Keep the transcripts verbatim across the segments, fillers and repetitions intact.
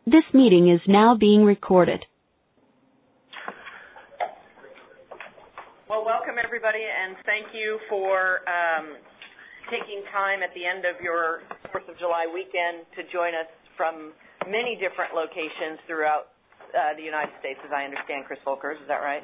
This meeting is now being recorded. Well, welcome everybody, and thank you for um, taking time at the end of your fourth of July weekend to join us from many different locations throughout uh, the United States, as I understand, Chris Volkers, is that right?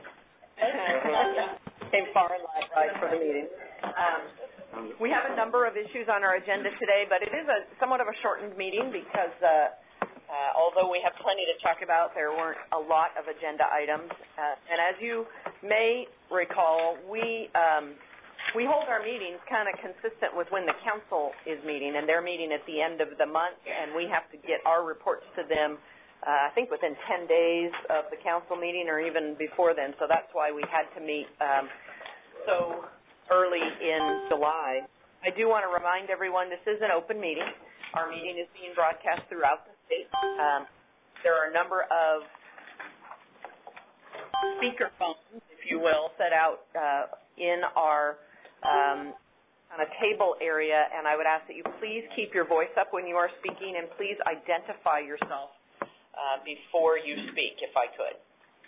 Came far and wide for the meeting. Um, we have a number of issues on our agenda today, but it is a somewhat of a shortened meeting because uh, uh, although we have plenty to talk about, there weren't a lot of agenda items. Uh, and as you may recall, we um, we hold our meetings kind of consistent with when the council is meeting, and they're meeting at the end of the month, and we have to get our reports to them Uh, I think within ten days of the council meeting or even before then, so that's why we had to meet um, so early in July. I do want to remind everyone this is an open meeting. Our meeting is being broadcast throughout the state. Um, there are a number of speaker phones, if you will, set out uh, in our um, on a table area, and I would ask that you please keep your voice up when you are speaking, and please identify yourself Uh, before you speak, if I could.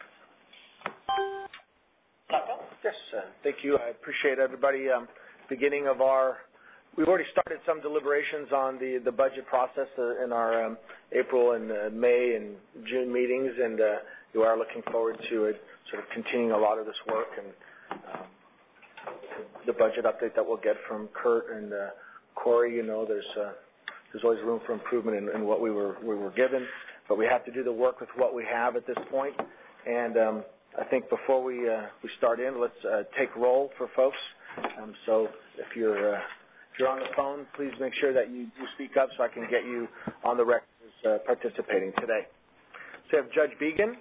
Sacco? Yes, uh, thank you. I appreciate everybody. Um, beginning of our, we've already started some deliberations on the, the budget process uh, in our um, April and uh, May and June meetings, and uh, we are looking forward to it, sort of continuing a lot of this work and um, the budget update that we'll get from Kurt and uh, Corey. You know, there's uh, there's always room for improvement in, in what we were we were given. But we have to do the work with what we have at this point. And um, I think before we uh, we start in, let's uh, take roll for folks. Um, so if you're uh, if you're on the phone, please make sure that you do speak up so I can get you on the record as uh, participating today. So we have Judge Began,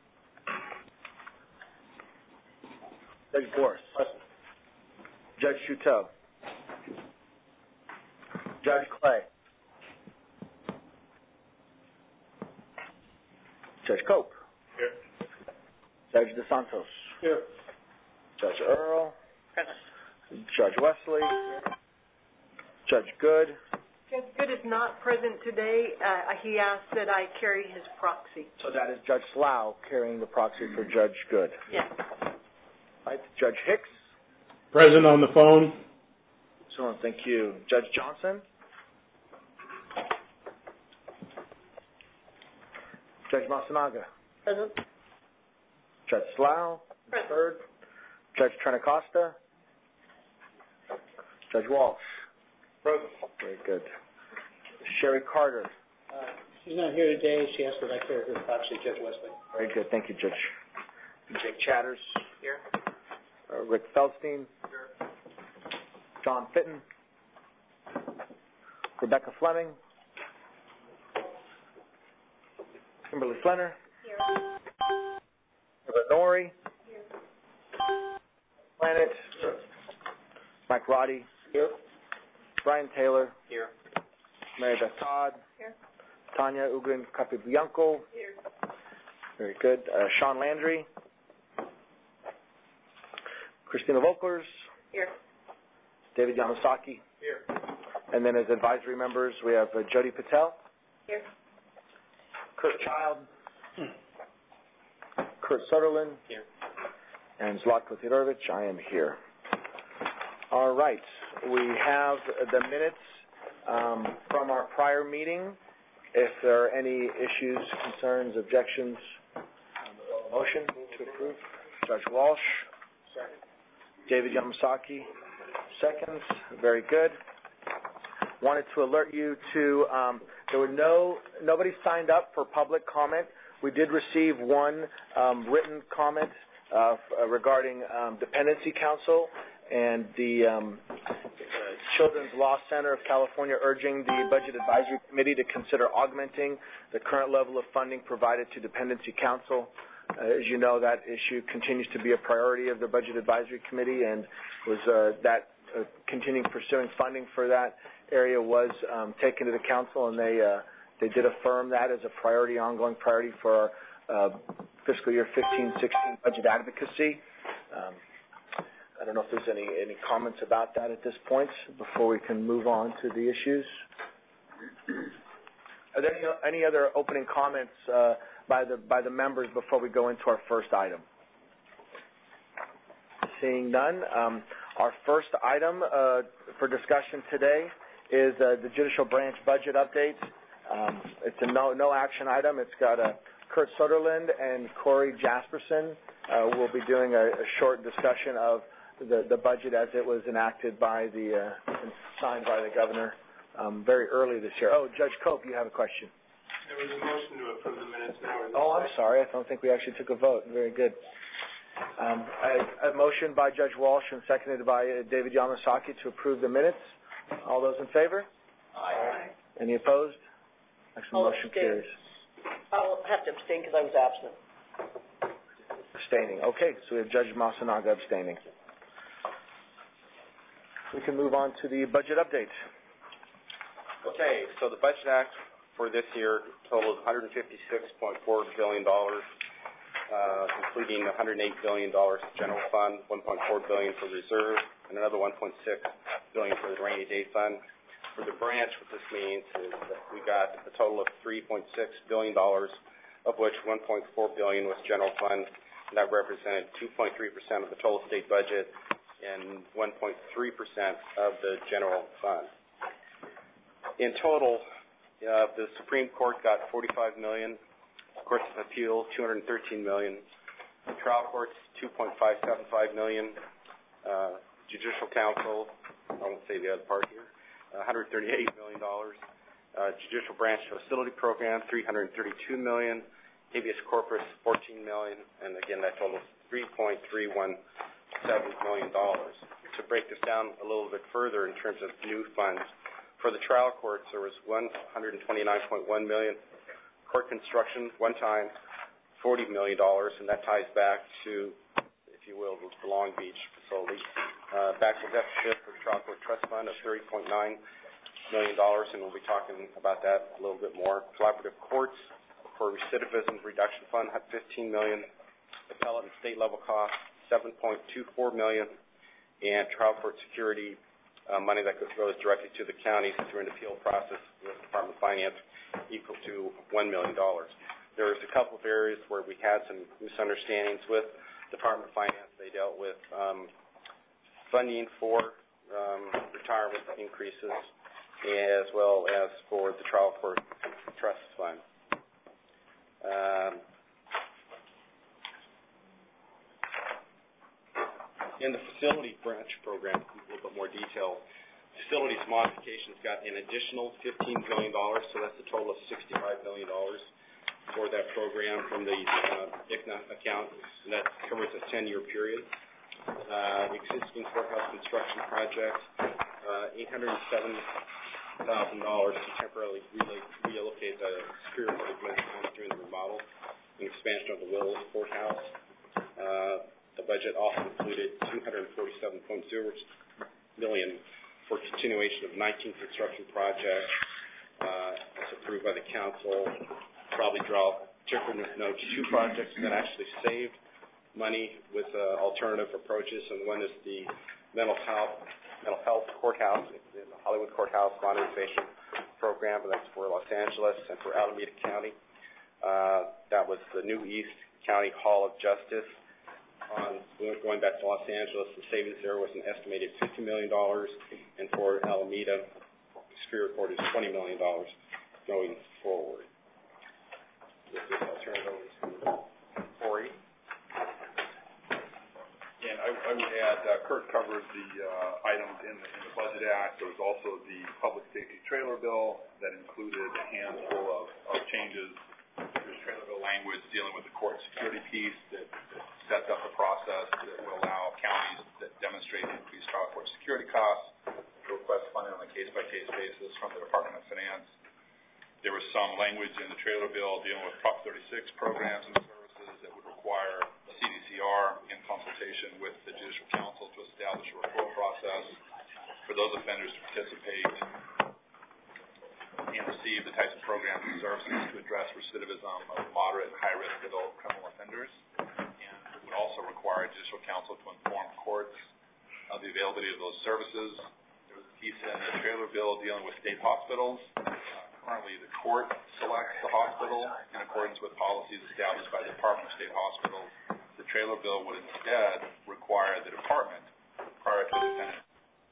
Judge Boris, Judge Shuto, Judge Clay, Judge Cope. Here. Judge DeSantos. Here. Judge Earl. Present. Judge Wesley. Here. Judge Good. Judge Good is not present today. Uh, he asked that I carry his proxy. So that is Judge Slough carrying the proxy for Judge Good. Yes. Right. Judge Hicks. Present on the phone. Excellent. Thank you. Judge Johnson. Judge Masanaga. Present. Judge Slough. Present. Third. Judge Trinacosta. Judge Walsh. Present. Very good. Sherry Carter. Uh, she's not here today. She asked that I carry her proxy, Judge Wesley. Very good. Thank you, Judge. Jake Chatters. Here. Uh, Rick Feldstein. Here. John Fitton. Rebecca Fleming. Kimberly Flenner. Here. Nori. Here. Planet. Here. Mike Roddy. Here. Brian Taylor. Here. Mary Beth Todd. Here. Tanya Ugrin Capibianco. Here. Very good. Uh, Sean Landry. Christina Volkers. Here. David Yamasaki. Here. And then as advisory members, we have uh, Jody Patel. Here. Kurt Child. Kurt Sutherland. Here. And Zlatko Tirovic. I am here. All right. We have the minutes um, from our prior meeting. If there are any issues, concerns, objections, motion to approve. Judge Walsh. Second. David Yamasaki. Seconds. Very good. Wanted to alert you to um, there were no nobody signed up for public comment. We did receive one um, written comment uh, f- regarding um, Dependency Council and the um, Children's Law Center of California urging the Budget Advisory Committee to consider augmenting the current level of funding provided to Dependency Council. Uh, as you know, that issue continues to be a priority of the Budget Advisory Committee, and was uh, that uh, continuing pursuing funding for that area was um, taken to the council, and they uh, they did affirm that as a priority, ongoing priority for our uh, fiscal year fifteen sixteen budget advocacy. Um, I don't know if there's any, any comments about that at this point before we can move on to the issues. Are there any, any other opening comments uh, by the by the members before we go into our first item? Seeing none, um, our first item uh, for discussion today is uh, the judicial branch budget update. Um, it's a no no action item. It's got a Kurt Soderlund and Corey Jasperson uh, will be doing a, a short discussion of the, the budget as it was enacted by the uh, and signed by the governor um, very early this year. Oh, Judge Cope, you have a question. There was a motion to approve the minutes now. Oh, I'm sorry. I don't think we actually took a vote. Very good. Um, a, a motion by Judge Walsh and seconded by uh, David Yamasaki to approve the minutes. All those in favor? Aye. Any opposed? Excellent. I'll Motion abstain. carries. I'll have to abstain because I was absent. Abstaining. Okay, so we have Judge Masanaga abstaining. We can move on to the budget update. Okay, so the Budget Act for this year totals one hundred fifty-six point four billion dollars, uh, including one hundred eight billion dollars general fund, one point four billion dollars for reserve, and another one point six billion dollars for the rainy day fund. For the branch, what this means is that we got a total of three point six billion dollars, of which one point four billion dollars was general fund, and that represented two point three percent of the total state budget and one point three percent of the general fund. In total, uh, the Supreme Court got forty-five million dollars, Courts of Appeal two hundred thirteen million dollars, the trial courts two point five seven five million dollars, uh, Judicial Council, I won't say the other part here, one hundred thirty-eight million dollars, uh, Judicial Branch Facility Program three hundred thirty-two million dollars, Habeas Corpus fourteen million dollars, and again that totals three point three one seven million dollars. To break this down a little bit further in terms of new funds, for the trial courts there was one hundred twenty-nine point one million dollars, court construction one time forty million dollars, and that ties back to, if you will, the Long Beach facility. Uh, back to deficit for the trial court trust fund of thirty point nine million dollars, and we'll be talking about that a little bit more. Collaborative courts for recidivism reduction fund had fifteen million dollars, appellate and state level costs seven point two four million dollars, and trial court security uh, money that goes directly to the counties through an appeal process with the Department of Finance equal to one million dollars. There's a couple of areas where we had some misunderstandings with the Department of Finance. They dealt with um, funding for um, retirement increases as well as for the trial court trust fund. Um, in the facility branch program, a little bit more detail, facilities modifications got an additional fifteen billion dollars, so that's a total of sixty-five billion dollars for that program from the uh, I C N A account, and that covers a ten-year period. Uh, existing courthouse construction projects, uh, eight hundred seven thousand dollars to temporarily relocate the Superior Court of Glenn County during the remodel and expansion of the Willows Courthouse. Uh, the budget also included two hundred forty-seven point zero million dollars for continuation of nineteen construction projects uh, as approved by the council. Probably draw particular note to two projects that actually saved money with uh, alternative approaches, and one is the mental health mental health courthouse, the Hollywood Courthouse modernization program, and that's for Los Angeles and for Alameda County. Uh, that was the New East County Hall of Justice. On going back to Los Angeles, the savings there was an estimated fifty million dollars, and for Alameda Superior Court is twenty million dollars going forward. With this, I'll turn it over to Corey. And I, I would add, uh, Kurt covered the uh, items in the, in the Budget Act. There was also the Public Safety Trailer Bill that included a handful of, of changes. There's trailer bill language dealing with the court security piece that, that sets up a process that will allow counties that demonstrate increased trial court security costs to request funding on a case-by-case basis from the Department of Finance. There was some language in the trailer bill dealing with Prop thirty-six programs and services that would require C D C R in consultation with the Judicial Council to establish a referral process for those offenders to participate and receive the types of programs and services to address recidivism of moderate and high-risk adult criminal offenders. And it would also require Judicial Council to inform courts of the availability of those services. There was a piece in the trailer bill dealing with state hospitals. Uh, currently the court selects the hospital in accordance with policies established by the Department of State Hospitals. The trailer bill would instead require the department, prior to the defendant,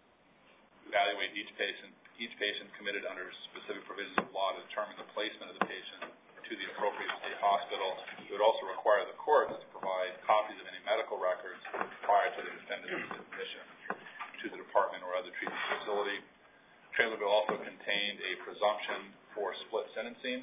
evaluate each patient, each patient committed under specific provisions of law to determine the placement of the patient to the appropriate state hospital. It would also require the courts to provide copies of any medical records prior to the defendant's admission to the department or other treatment facility. Trailer bill also contained a presumption for split sentencing.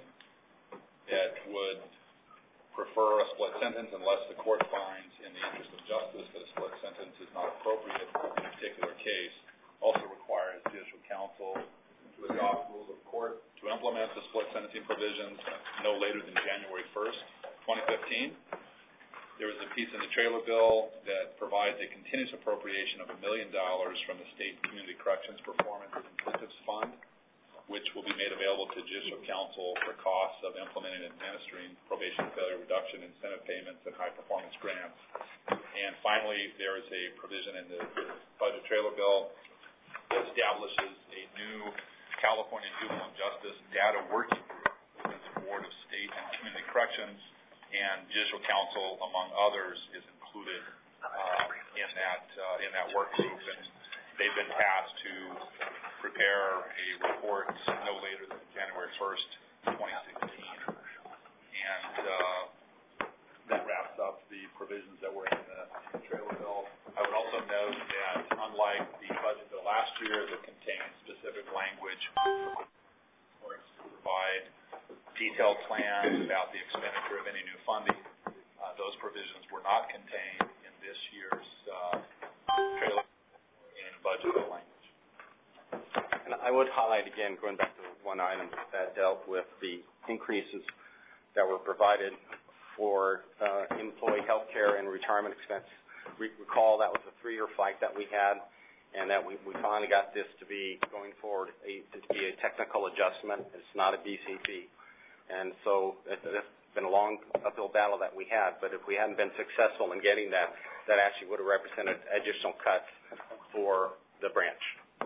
It would prefer a split sentence unless the court finds in the interest of justice that a split sentence is not appropriate in a particular case. Also requires judicial counsel to adopt rules of court to implement the split sentencing provisions no later than January first, twenty fifteen. There is a piece in the trailer bill that provides a continuous appropriation of a million dollars from the State Community Corrections Performance Incentives Fund, which will be made available to judicial counsel for costs of implementing and administering probation failure reduction incentive payments and high performance grants. And finally, there is a provision in the budget trailer bill that establishes a new California Juvenile Justice Data Working Group within the Board of State and Community Corrections, and judicial counsel, among others, is included uh, in that uh, in that work group, and they've been tasked to prepare a report no later than January first, twenty sixteen, and uh, that wraps up the provisions that were in the trailer bill. I would also note that, unlike the budget bill last year that contained specific language for to provide detailed plans about the expenditure of any new funding, uh, those provisions were not contained in this year's uh, trailer and budget language. And I would highlight again, going back to one item that dealt with the increases that were provided for uh, employee health care and retirement expense. Re- recall that was a three-year fight that we had, and that we, we finally got this to be, going forward, a, to be a technical adjustment. It's not a B C P. And so it's been a long uphill battle that we had, but if we hadn't been successful in getting that, that actually would have represented additional cuts for the branch.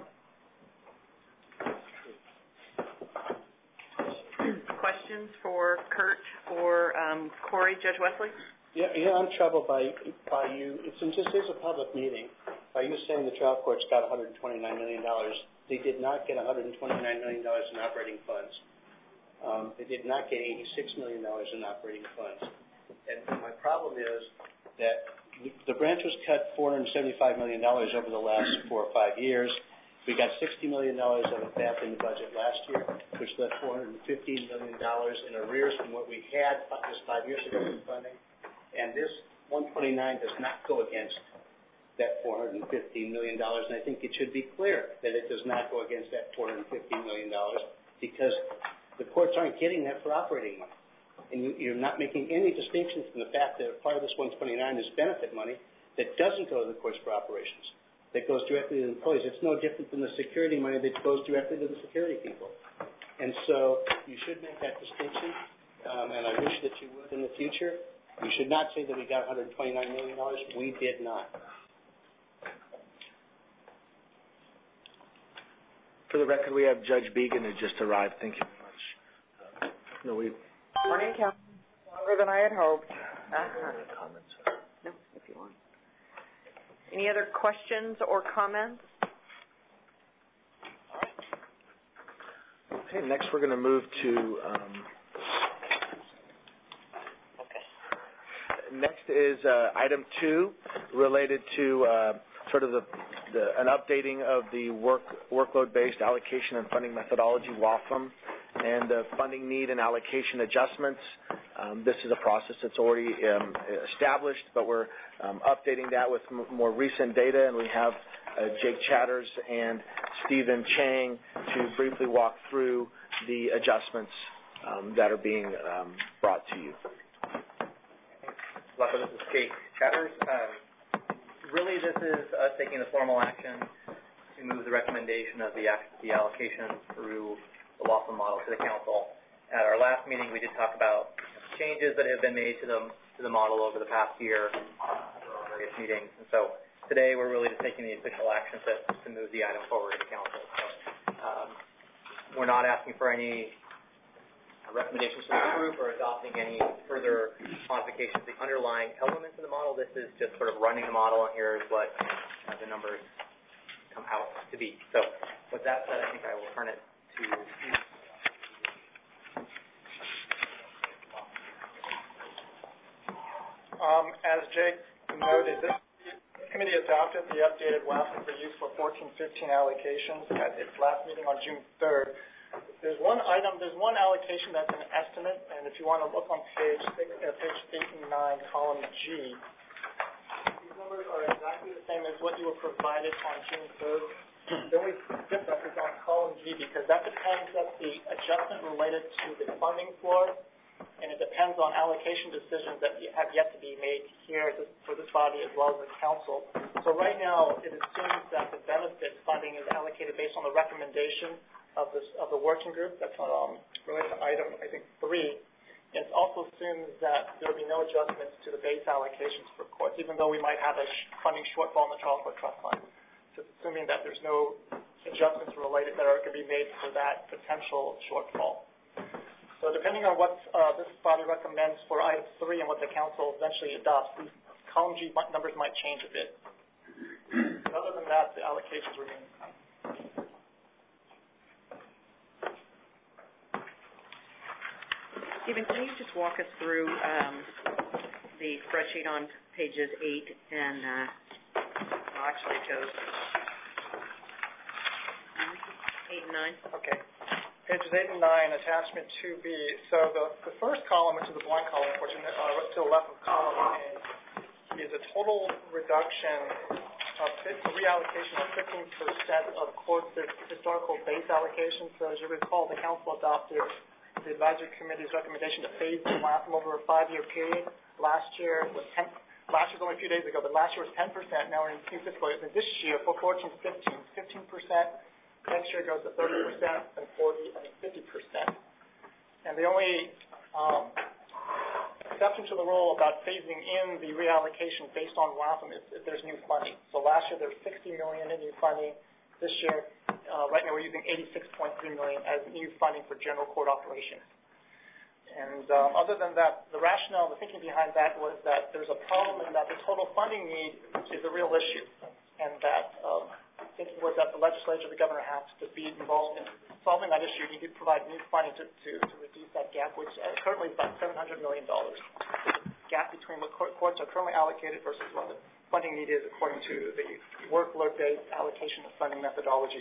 Questions for Kurt or um, Corey, Judge Wesley? Yeah, yeah, I'm troubled by by you. It's just is a public meeting. By you saying the trial court's got one hundred twenty-nine million dollars, they did not get one hundred twenty-nine million dollars in operating funds. Um, they did not get eighty-six million dollars in operating funds. And my problem is that the branch was cut four hundred seventy-five million dollars over the last four or five years. We got sixty million dollars of it back in the budget last year, which left four hundred fifteen million dollars in arrears from what we had just five years ago in funding. And this one twenty-nine does not go against that four hundred fifteen million dollars, and I think it should be clear that it does not go against that four hundred fifteen million dollars, because the courts aren't getting that for operating money. And you, you're not making any distinctions from the fact that part of this one twenty-nine is benefit money that doesn't go to the courts for operations, that goes directly to the employees. It's no different than the security money that goes directly to the security people. And so you should make that distinction, um, and I wish that you would in the future. You should not say that we got one hundred twenty-nine million dollars. We did not. For the record, we have Judge Began who just arrived. Thank you very much. Uh, no, we. Morning, Council. Longer than I had hoped. Uh-huh. Comments? No, if you want. Any other questions or comments? Okay, next we're going to move to. Um, okay. Next is uh, item two, related to uh, sort of the, the an updating of the work workload-based allocation and funding methodology, W A F M, and the funding need and allocation adjustments. Um, this is a process that's already um, established, but we're um, updating that with m- more recent data, and we have uh, Jake Chatters and Stephen Chang to briefly walk through the adjustments um, that are being um, brought to you. Welcome, this is Jake Chatters. Um, really, this is us taking the formal action to move the recommendation of the, the allocation through the W A F M model to the council. At our last meeting, we did talk about changes that have been made to the to the model over the past year uh, various meetings. And so today, we're really just taking the official action to, to move the item forward to the council. So um, we're not asking for any recommendations from the group or adopting any further modifications to the underlying elements of the model. This is just sort of running the model, and here's what uh, the numbers come out to be. So with that said, I think I will turn it to Steve. Um, as Jake noted, this committee adopted the updated W A F for use for fourteen fifteen allocations at its last meeting on June third. There's one item, there's one allocation that's an estimate, and if you want to look on page six, uh, page eight and nine, column G, these numbers are exactly the same as what you were provided on June third. The only difference is on column G because that depends on the adjustment related to the funding floor, and it depends on allocation decisions that have yet to be made here for this body as well as the council. So right now, it assumes that the benefit funding is allocated based on the recommendation of this of the working group. That's um, related to item, I think, three. And it also assumes that there will be no adjustments to the base allocations for courts, even though we might have a sh funding shortfall in the trial court trust fund. So it's assuming that there's no adjustments related that are going to be made for that potential shortfall. So depending on what uh, this body recommends for item three and what the council eventually adopts, these column G numbers might change a bit. But other than that, the allocations remain. Stephen, can you just walk us through um, the spreadsheet on pages eight and, uh, well, actually it goes eight and nine? Okay. Pages eight and nine, attachment two B. So the, the first column, which is the blank column, unfortunately, uh, to the left of column A, is a total reduction of a reallocation of fifteen percent of courts' historical base allocation. So as you recall, the council adopted the advisory committee's recommendation to phase the W A F over a five-year period. Last year was ten. Last year was only a few days ago, but last year was ten percent. Now we're in new fiscal year. And this year, for fourteen fifteen, fifteen percent. Next year it goes to thirty percent, and forty, and fifty percent. And the only um, exception to the rule about phasing in the reallocation based on W A F is if there's new funding. So last year there was sixty million dollars in new funding. This year, uh, right now we're using eighty-six point three million dollars as new funding for general court operations. And um, other than that, the rationale, the thinking behind that was that there's a problem in that the total funding need is a real issue, and that um, thinking was that the legislature, the governor, has to be involved in solving that issue. You need to provide new funding to, to, to reduce that gap, which uh, currently is about seven hundred million dollars. The gap between what courts are currently allocated versus what the funding need is according to the workload-based allocation of funding methodology.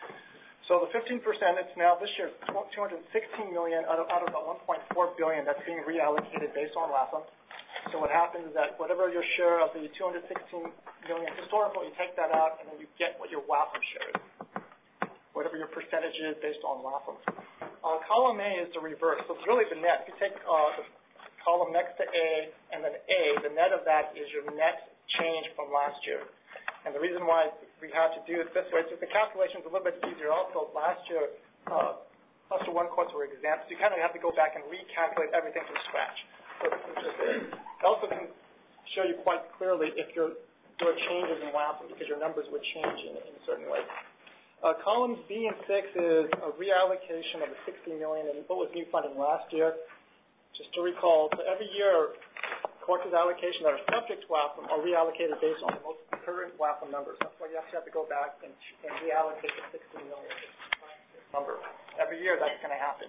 So the fifteen percent, it's now this year two hundred sixteen million dollars out of, out of about one point four billion dollars that's being reallocated based on W A F M. So what happens is that whatever your share of the two hundred sixteen million dollars historical, you take that out and then you get what your W A F M share is, whatever your percentage is based on W A F M. Uh, column A is the reverse. So it's really the net. If you take uh, the column next to A and then A, the net of that is your net change from last year. And the reason why we had to do it this way is that the calculation is a little bit easier. Also, last year, uh, cluster one courts were exempt, so you kind of have to go back and recalculate everything from scratch. So this is just it. It also can show you quite clearly if your, there are changes in W A F M because your numbers would change in, in a certain way. Uh, columns B and six is a reallocation of the sixty million dollars and what was new funding last year. Just to recall, so every year, courts' allocation that are subject to W A F M are reallocated based on the most current W A F M numbers. That's why you actually have to go back and, and reallocate the sixty million dollars number. Every year that's going to happen.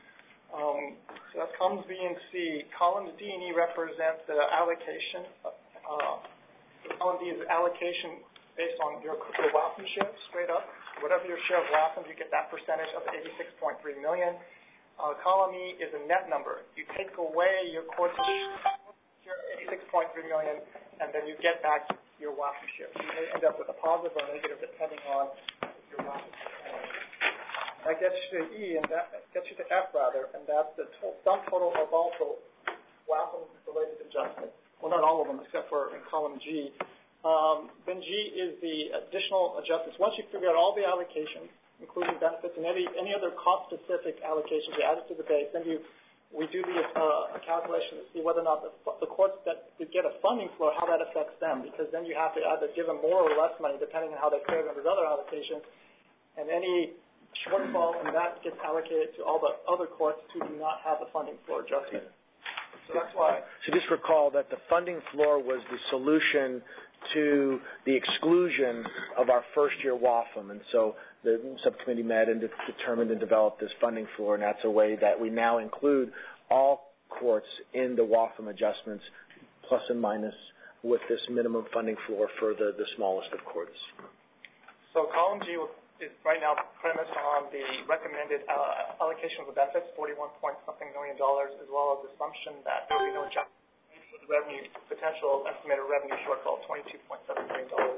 Um, so that's columns B and C. Columns D and E represent the allocation. Uh, column D is allocation based on your, your W A F M share, straight up. Whatever your share of W A F M, you get that percentage of the eighty-six point three million dollars. Uh, column E is a net number. You take away your court's share, eighty-six point three million dollars, and then you get back your W A F M share. So you may end up with a positive or negative depending on your W A F M share. That gets you to E, and that gets you to F, rather, and that's the to sum total of also W A F M-related adjustments. Well, not all of them, except for in column G. Um, then G is the additional adjustments. Once you figure out all the allocations, including benefits and any, any other cost-specific allocations, you add it to the base, then you we do the uh, calculation to see whether or not the, the courts that get a funding floor, how that affects them, because then you have to either give them more or less money depending on how they fare under other allocations. And any shortfall, and that gets allocated to all the other courts who do not have a funding floor adjustment. So that's why. So just recall that the funding floor was the solution to the exclusion of our first-year W A F M, and so the subcommittee met and de- determined and developed this funding floor, and that's a way that we now include all courts in the W A F M adjustments, plus and minus, with this minimum funding floor for the, the smallest of courts. So column G is right now premised on the recommended uh, allocation of the benefits, forty-one point something million dollars, as well as the assumption that there will be no adjustment for the revenue potential estimated revenue shortfall, twenty-two point seven million dollars.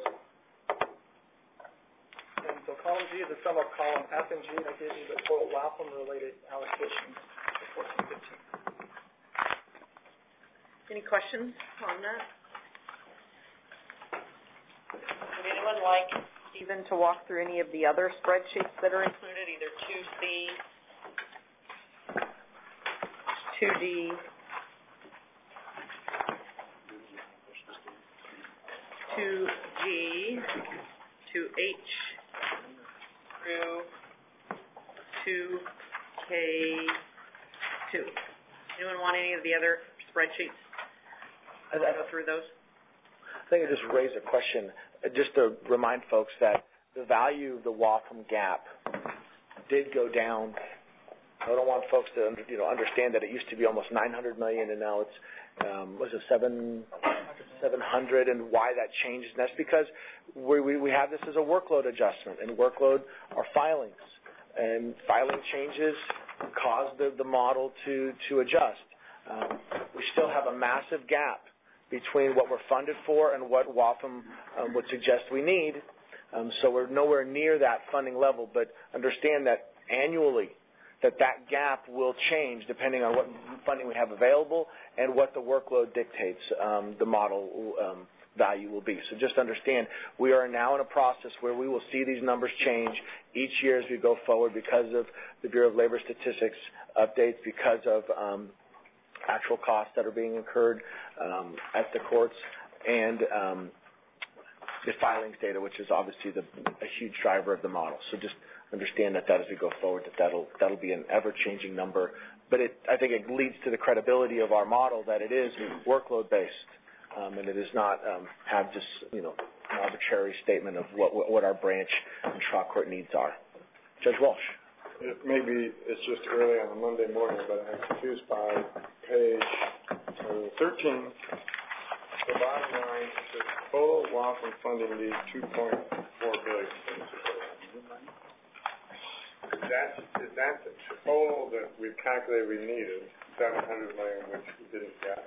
And so column G is the sum of column F and G that gives you the total W A F M related allocations for fourteen fifteen. Any questions on that? Would anyone like Stephen to walk through any of the other spreadsheets that are included, either two C, two D, two G, two H, through two K two? Anyone want any of the other spreadsheets? I'll go through those. I think I just raised a question, uh, just to remind folks that the value of the W A F M gap did go down. I don't want folks to under, you know understand that it used to be almost nine hundred million dollars and now it's um, was it seven seven hundred, and why that changed. And that's because we, we we have this as a workload adjustment, and workload are filings, and filing changes cause the the model to to adjust. Um, we still have a massive gap between what we're funded for and what W A F M um, would suggest we need. Um, so we're nowhere near that funding level, but understand that annually that that gap will change depending on what funding we have available and what the workload dictates um, the model um, value will be. So just understand we are now in a process where we will see these numbers change each year as we go forward because of the Bureau of Labor Statistics updates, because of um, actual costs that are being incurred um, at the courts, and um, the filings data, which is obviously the, a huge driver of the model. So just understand that, that as we go forward, that that'll, that'll be an ever-changing number. But it, I think it leads to the credibility of our model that it is workload-based, um, and it does not um, have just, you know, an arbitrary statement of what, what our branch and trial court needs are. Judge Walsh. It may be, it's just early on a Monday morning, but I'm confused by page uh, thirteen. The bottom line says total W A F M funding needs two point four billion dollars. That's, is that the total that we calculated we needed, seven hundred million dollars, which we didn't get?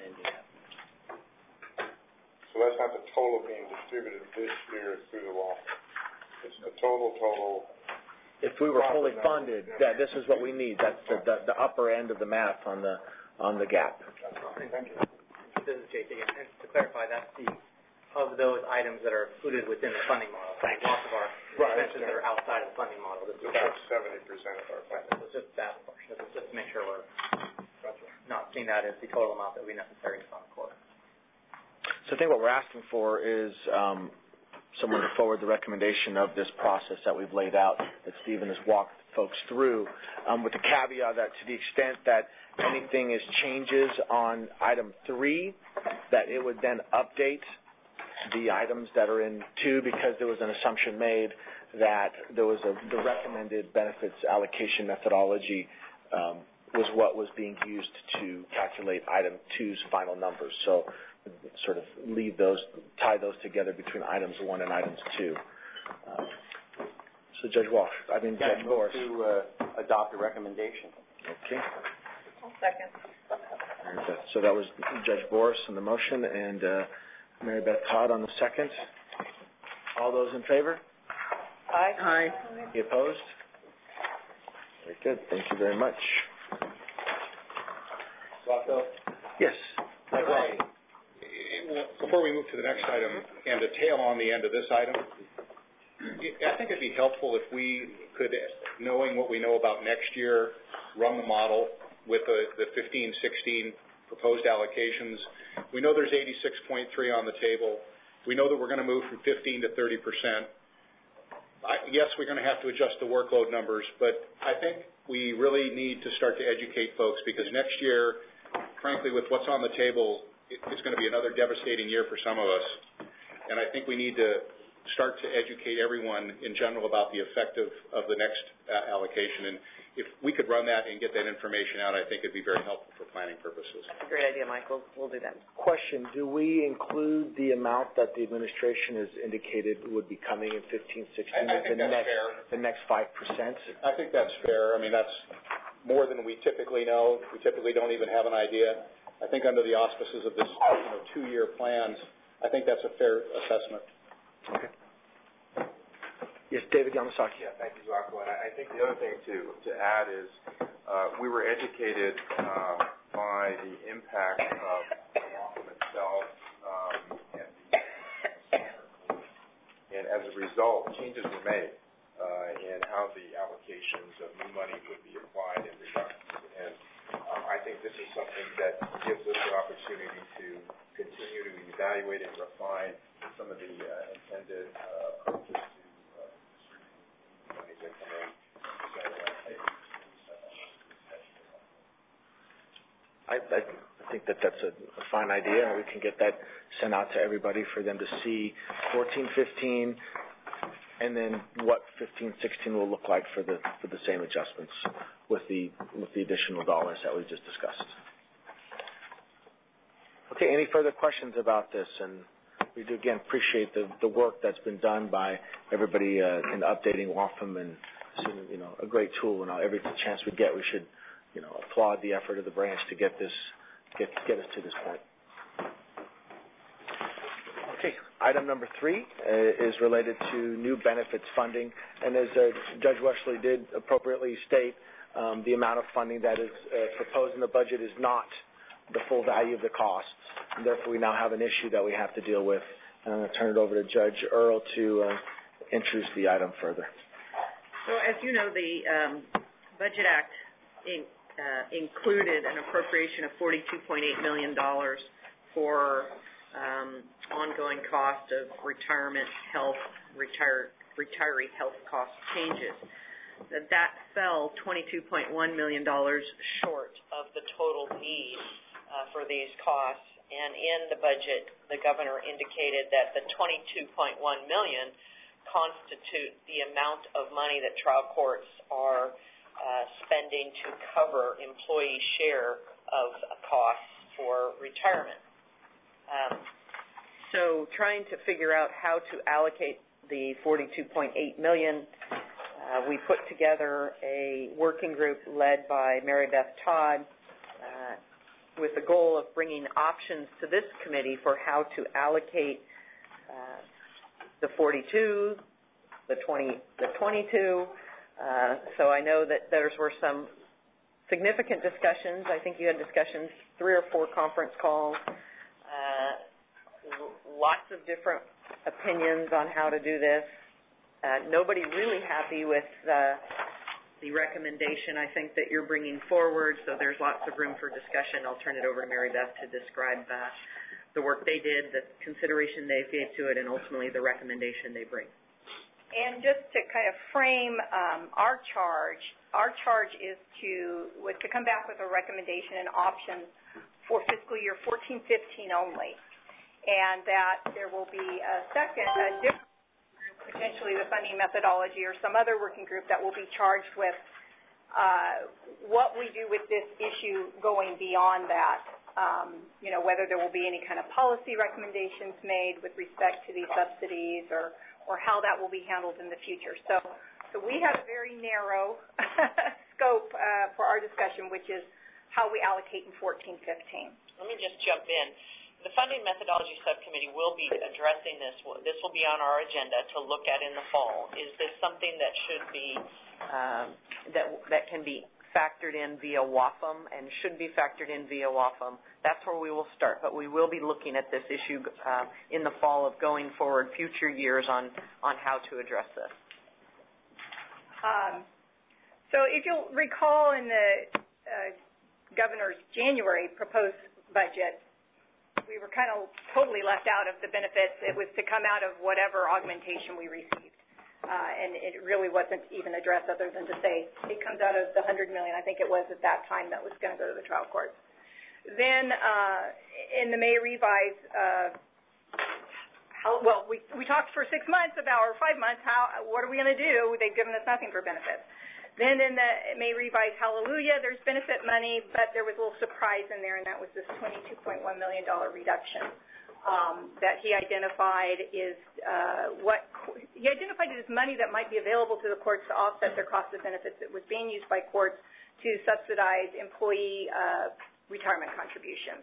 So that's not the total being distributed this year through the W A F M. It's the total, total. If we were fully funded, that this is what we need. That's the, the, the upper end of the math on the on the gap. Thank you. This is Jake again. And to clarify, that's the of those items that are included within the funding model. Right. Lots of our Right. expenses that are outside of the funding model. This is About seventy percent of our funding. So it's just that portion. It's just to make sure we're not seeing that as the total amount that we necessarily fund the court. So I think what we're asking for is um, someone to forward the recommendation of this process that we've laid out, that Stephen has walked folks through, um, with the caveat that to the extent that anything is changes on item three, that it would then update the items that are in two, because there was an assumption made that there was a, the recommended benefits allocation methodology um, was what was being used to calculate item two's final numbers. So sort of leave those, tie those together between items one and items two. Uh, so Judge Walsh, I mean yeah, Judge Morris. to uh, adopt a recommendation. Okay. I'll second. And, uh, so that was Judge Boris on the motion and uh, Mary Beth Todd on the second. All those in favor? Aye. Aye. Any opposed? Very good. Thank you very much. Rocco? Yes. Mike Rossi. Before we move to the next item, and a tail on the end of this item, I think it'd be helpful if we could, knowing what we know about next year, run the model with the, the fifteen, sixteen proposed allocations. We know there's eighty-six point three on the table. We know that we're going to move from fifteen to thirty percent. I, yes, we're going to have to adjust the workload numbers, but I think we really need to start to educate folks because next year, frankly, with what's on the table, it, it's going to be another devastating year for some of us. And I think we need to start to educate everyone in general about the effect of, of the next uh, allocation. And if we could run that and get that information out, I think it'd be very helpful for planning purposes. That's a great idea, Mike. We'll, we'll do that. Question, do we include the amount that the administration has indicated would be coming in fifteen sixteen I, I think the that's next, fair. the next five percent? I think that's fair. I mean, that's more than we typically know. We typically don't even have an idea. I think under the auspices of this, you know, two-year plans, I think that's a fair assessment. Okay. Yes, David Yamasaki. Yeah, thank you, Rocco. And I, I think the other thing to, to add is uh, we were educated uh, by the impact of the Waffle itself um, and, the, and as a result, changes were made uh, in how the allocations of new money would be applied and reductions. And um, I think this is something that gives us an opportunity to continue to evaluate and refine some of the uh, intended uh, approaches to I, I think that that's a, a fine idea, and we can get that sent out to everybody for them to see fourteen fifteen, and then what fifteen sixteen will look like for the for the same adjustments with the with the additional dollars that we just discussed. Okay, any further questions about this? And we do again appreciate the the work that's been done by everybody uh, in updating W A F M, and you know, a great tool. And every chance we get, we should, you know, applaud the effort of the branch to get this, get get us to this point. Okay, item number three uh, is related to new benefits funding, and as uh, Judge Wesley did appropriately state, um, the amount of funding that is uh, proposed in the budget is not the full value of the costs, and therefore we now have an issue that we have to deal with. And I'm going to turn it over to Judge Earl to uh, introduce the item further. So as you know, the um, Budget Act in, uh, included an appropriation of forty-two point eight million dollars for um, ongoing cost of retirement, health, retire, retiree health cost changes. That, that fell twenty-two point one million dollars short of the total need uh, for these costs. And in the budget, the governor indicated that the twenty-two point one million dollars constitute the amount of money that trial courts are uh, spending to cover employee share of costs for retirement. Um, so trying to figure out how to allocate the forty-two point eight million dollars, uh, we put together a working group led by Mary Beth Todd uh, with the goal of bringing options to this committee for how to allocate uh, the forty-two, the twenty, the twenty-two. Uh, so I know that there were some significant discussions. I think you had discussions, three or four conference calls, uh, lots of different opinions on how to do this. Uh, nobody really happy with uh, the recommendation, I think, that you're bringing forward. So there's lots of room for discussion. I'll turn it over to Mary Beth to describe uh, the work they did, the consideration they gave to it, and ultimately the recommendation they bring. And just to kind of frame um, our charge, our charge is to was to come back with a recommendation and options for fiscal year fourteen fifteen only, and that there will be a second, a different group, potentially the funding methodology or some other working group that will be charged with uh, what we do with this issue going beyond that. Um, you know, whether there will be any kind of policy recommendations made with respect to these subsidies or, or how that will be handled in the future. So, so we have a very narrow scope uh, for our discussion, which is how we allocate in fourteen fifteen. Let me just jump in. The Funding Methodology Subcommittee will be addressing this. This will be on our agenda to look at in the fall. Is this something that should be, um, that, that can be factored in via W A F M and should be factored in via W A F M? That's where we will start, but we will be looking at this issue uh, in the fall of going forward future years on, on how to address this. Um, so if you'll recall in the uh, governor's January proposed budget, we were kind of totally left out of the benefits. It was to come out of whatever augmentation we received. Uh, and it really wasn't even addressed other than to say it comes out of the one hundred million dollars, I think it was at that time, that was going to go to the trial courts. Then uh, in the May revise, uh, how, well, we, we talked for six months about, or five months, how, what are we going to do? They've given us nothing for benefits. Then in the May revise, hallelujah, there's benefit money, but there was a little surprise in there, and that was this twenty-two point one million dollars reduction. Um, that he identified is uh, what he identified it as money that might be available to the courts to offset their cost of benefits that was being used by courts to subsidize employee uh, retirement contributions.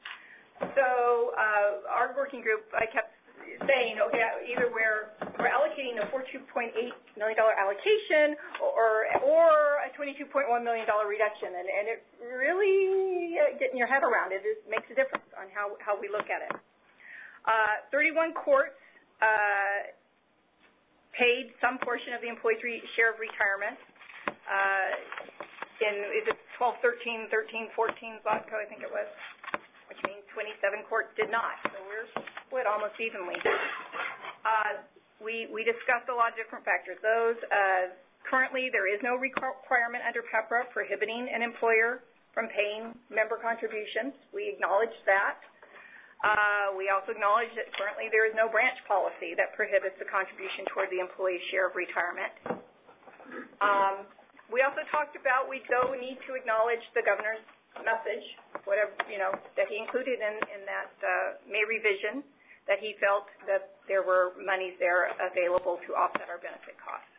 So uh, our working group, I kept saying, okay, either we're we're allocating a forty-two point eight million dollars allocation or or a twenty-two point one million dollars reduction, and, and it really uh, getting your head around it, it makes a difference on how how we look at it. Uh, thirty-one courts uh, paid some portion of the employee's re- share of retirement. Uh, in is it twelve, thirteen, thirteen, fourteen Zotco, I think it was, which means twenty-seven courts did not. So we're split almost evenly. Uh, we we discussed a lot of different factors. Those uh, currently there is no requirement under PEPRA prohibiting an employer from paying member contributions. We acknowledge that. Uh, we also acknowledge that currently there is no branch policy that prohibits the contribution toward the employee's share of retirement. Um, we also talked about we do need to acknowledge the governor's message, whatever, you know, that he included in, in that uh, May revision, that he felt that there were monies there available to offset our benefit costs.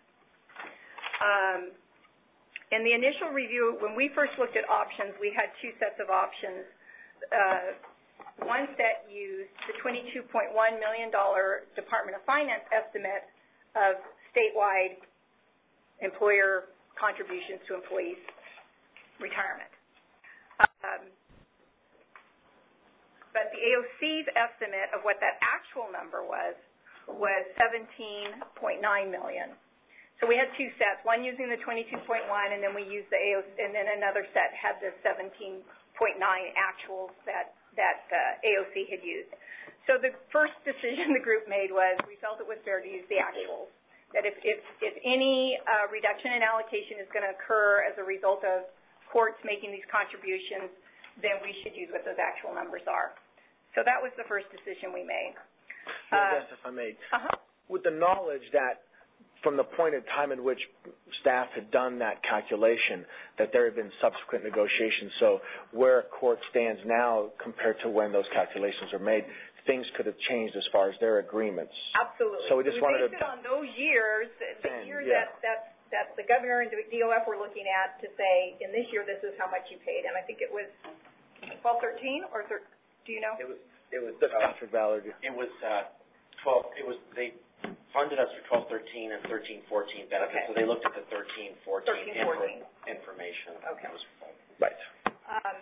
Um, in the initial review, when we first looked at options, we had two sets of options. Uh, One set used the twenty-two point one million dollars Department of Finance estimate of statewide employer contributions to employees' retirement. Um, but the A O C's estimate of what that actual number was was seventeen point nine million dollars. So we had two sets, one using the twenty-two point one, and then we used the A O C, and then another set had the seventeen point nine actuals that that uh, A O C had used. So the first decision the group made was we felt it was fair to use the actuals, that if, if, if any uh, reduction in allocation is going to occur as a result of courts making these contributions, then we should use what those actual numbers are. So that was the first decision we made. Uh, yes, if I may. Uh-huh. With the knowledge that from the point in time in which staff had done that calculation, that there had been subsequent negotiations. So where a court stands now compared to when those calculations were made, things could have changed as far as their agreements. Absolutely. So we just we wanted based to... it on those years, the and, years yeah. that, that, that the governor and the D O F were looking at to say, in this year, this is how much you paid. And I think it was twelve thirteen, or thir- do you know? It was, it was, The uh, Patrick Ballard. it was, uh, twelve, it was, they funded us for twelve thirteen and thirteen fourteen benefits, Okay. so they looked at the thirteen fourteen thirteen fourteen. information. Okay. That was full. Right. Um,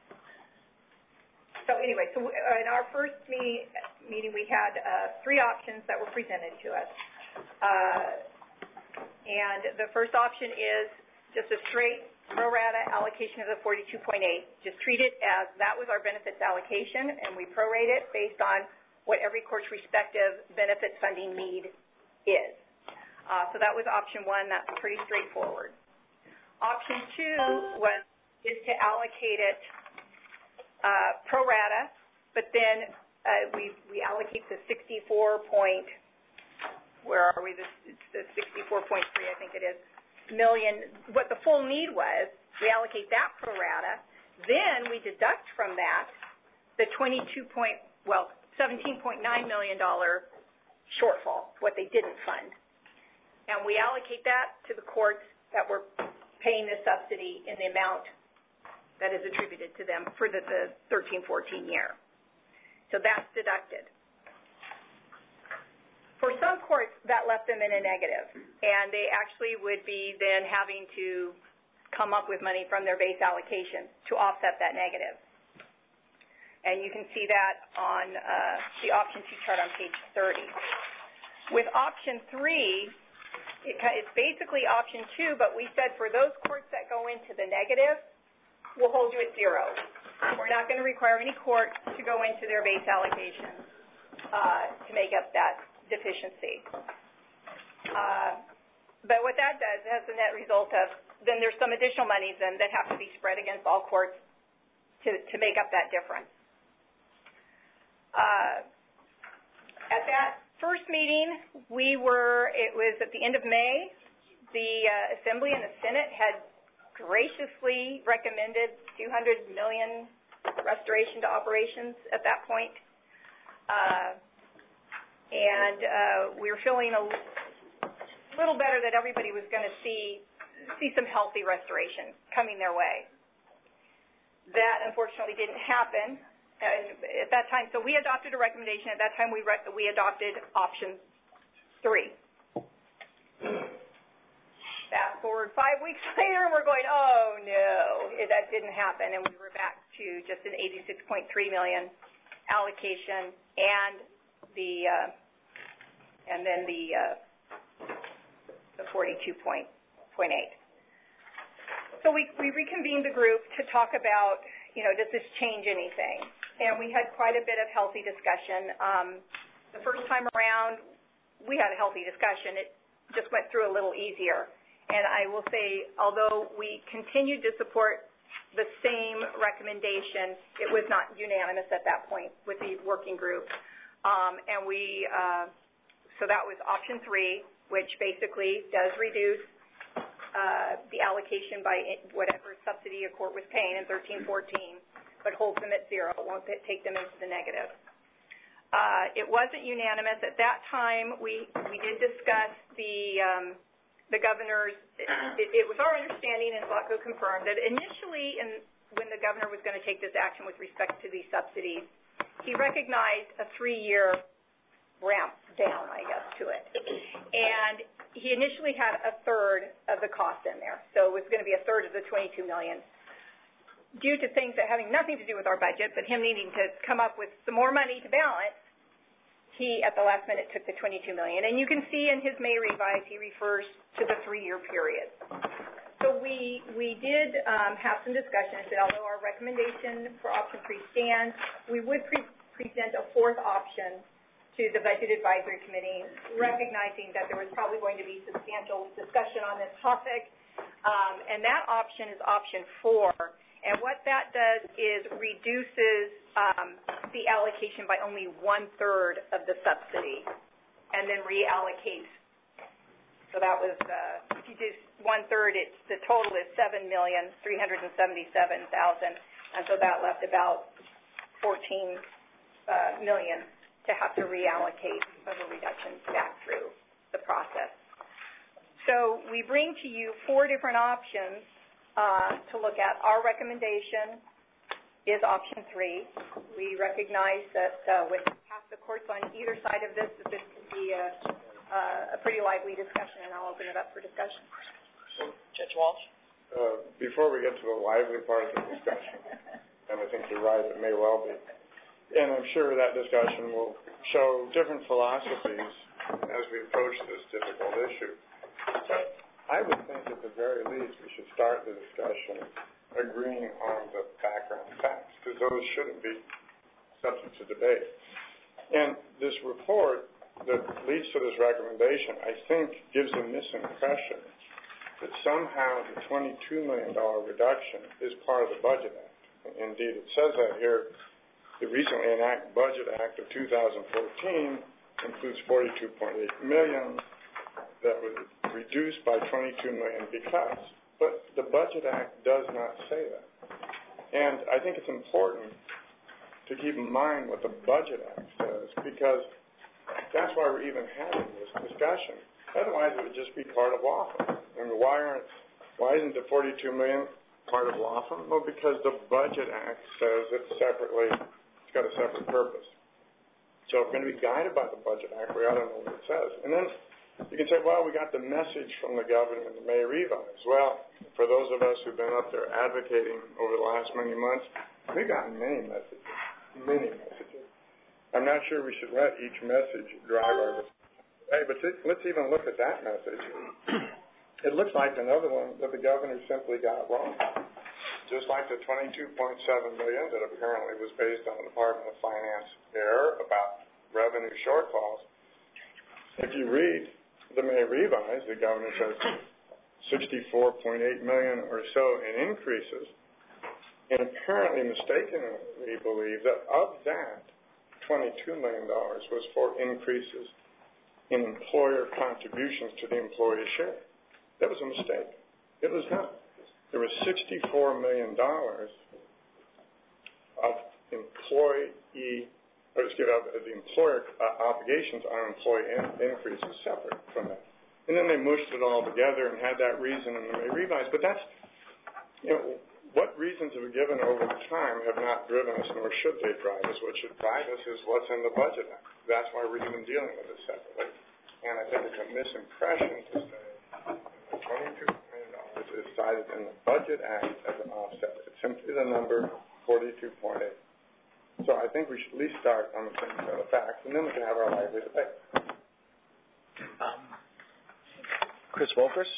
so anyway, so uh, in our first me- meeting, we had uh, three options that were presented to us. Uh, and the first option is just a straight pro rata allocation of the forty-two point eight. Just treat it as that was our benefits allocation, and we prorate it based on what every court's respective benefits funding need is. Uh, so that was option one. That's pretty straightforward. Option two was is to allocate it uh, pro rata, but then uh, we we allocate the sixty-four point, where are we? This it's the sixty-four point three, I think it is, million. What the full need was, we allocate that pro rata. Then we deduct from that the twenty-two point, well, seventeen point nine million dollars shortfall, what they didn't fund. And we allocate that to the courts that were paying the subsidy in the amount that is attributed to them for the, the thirteen fourteen year. So that's deducted. For some courts, that left them in a negative, and they actually would be then having to come up with money from their base allocation to offset that negative. And you can see that on uh, the option two chart on page thirty. With option three, it, it's basically option two, but we said for those courts that go into the negative, we'll hold you at zero. We're not going to require any court to go into their base allocation uh, to make up that deficiency. Uh, but what that does has the net result of then there's some additional monies then that have to be spread against all courts to, to make up that difference. Uh, at that first meeting, we were, it was at the end of May, the uh, Assembly and the Senate had graciously recommended two hundred million dollars restoration to operations at that point. Uh, and uh, we were feeling a little better that everybody was going to see see some healthy restoration coming their way. That unfortunately didn't happen at that time. So we adopted a recommendation. At that time, we re- we adopted option three. Fast forward five weeks later, and we're going, oh no, that didn't happen, and we were back to just an eighty-six point three million allocation, and the uh, and then the uh, the forty-two point eight. So we we reconvened the group to talk about, you know, does this change anything? And we had quite a bit of healthy discussion. Um, the first time around, we had a healthy discussion. It just went through a little easier. And I will say, although we continued to support the same recommendation, it was not unanimous at that point with the working group. Um, and we, uh, so that was option three, which basically does reduce uh, the allocation by whatever subsidy a court was paying in thirteen fourteen, but holds them at zero. It won't take them into the negative. Uh, it wasn't unanimous. At that time, we, we did discuss the um, the governor's, it, it was our understanding, and Zlatko confirmed, that initially in, when the governor was going to take this action with respect to these subsidies, he recognized a three-year ramp down, I guess, to it. And he initially had a third of the cost in there. So it was going to be a third of the twenty-two million dollars. Due to things that having nothing to do with our budget, but him needing to come up with some more money to balance, he, at the last minute, took the twenty-two million dollars. And you can see in his May revise, he refers to the three-year period. So we we did um, have some discussion. That although our recommendation for option three stands, we would pre- present a fourth option to the Budget Advisory Committee, recognizing that there was probably going to be substantial discussion on this topic. Um, and that option is option four. And what that does is reduces um, the allocation by only one-third of the subsidy and then reallocates. So that was, uh, if you do one-third, it's, the total is seven million three hundred seventy-seven thousand dollars. And so that left about fourteen uh, million dollars to have to reallocate of a reduction back through the process. So we bring to you four different options uh, to look at. Our recommendation is option three. We recognize that uh, with half the courts on either side of this, that this could be a, uh, a pretty lively discussion, and I'll open it up for discussion. Judge Walsh? Uh, before we get to the lively part of the discussion, and I think you're right, it may well be, and I'm sure that discussion will show different philosophies as we approach this difficult issue. But I would think at the very least we should start the discussion agreeing on the background facts, because those shouldn't be subject to debate. And this report that leads to this recommendation, I think, gives a misimpression that somehow the twenty-two million dollars reduction is part of the Budget Act. Indeed, it says that here. The recently enacted Budget Act of two thousand fourteen includes forty-two point eight million dollars that was reduced by twenty-two million dollars because, but the Budget Act does not say that. And I think it's important to keep in mind what the Budget Act says, because that's why we're even having this discussion. Otherwise, it would just be part of Laughlin. And why aren't, why isn't the forty-two million dollars part of Laughlin? Well, because the Budget Act says it separately. Got a separate purpose. So if we're going to be guided by the Budget Act, we ought to know what it says. And then you can say, well, we got the message from the governor in the May revise. Well, for those of us who've been up there advocating over the last many months, we've gotten many messages, many messages. I'm not sure we should let each message drive our discussion. Hey, but let's even look at that message. It looks like another one that the governor simply got wrong. Just like the twenty-two point seven million dollars that apparently was based on the Department of Finance error about revenue shortfalls. If you read the May revise, the governor says sixty-four point eight million or so in increases, and apparently mistakenly believe that of that, twenty-two million dollars was for increases in employer contributions to the employee share. That was a mistake. It was not. There was sixty-four million dollars of employee, or excuse me, of the employer uh, obligations on employee in, increases separate from that. And then they mushed it all together and had that reason in the May revise. But that's, you know, what reasons have we given over time have not driven us, nor should they drive us. What should drive us is what's in the budget. That's why we're even dealing with it separately. And I think it's a misimpression to say that twenty-two million dollars is cited in the Budget Act as an offset. It's simply the number forty-two point eight. So I think we should at least start on the things that are the facts, and then we can have our lively debate. Um, Chris Wolfers?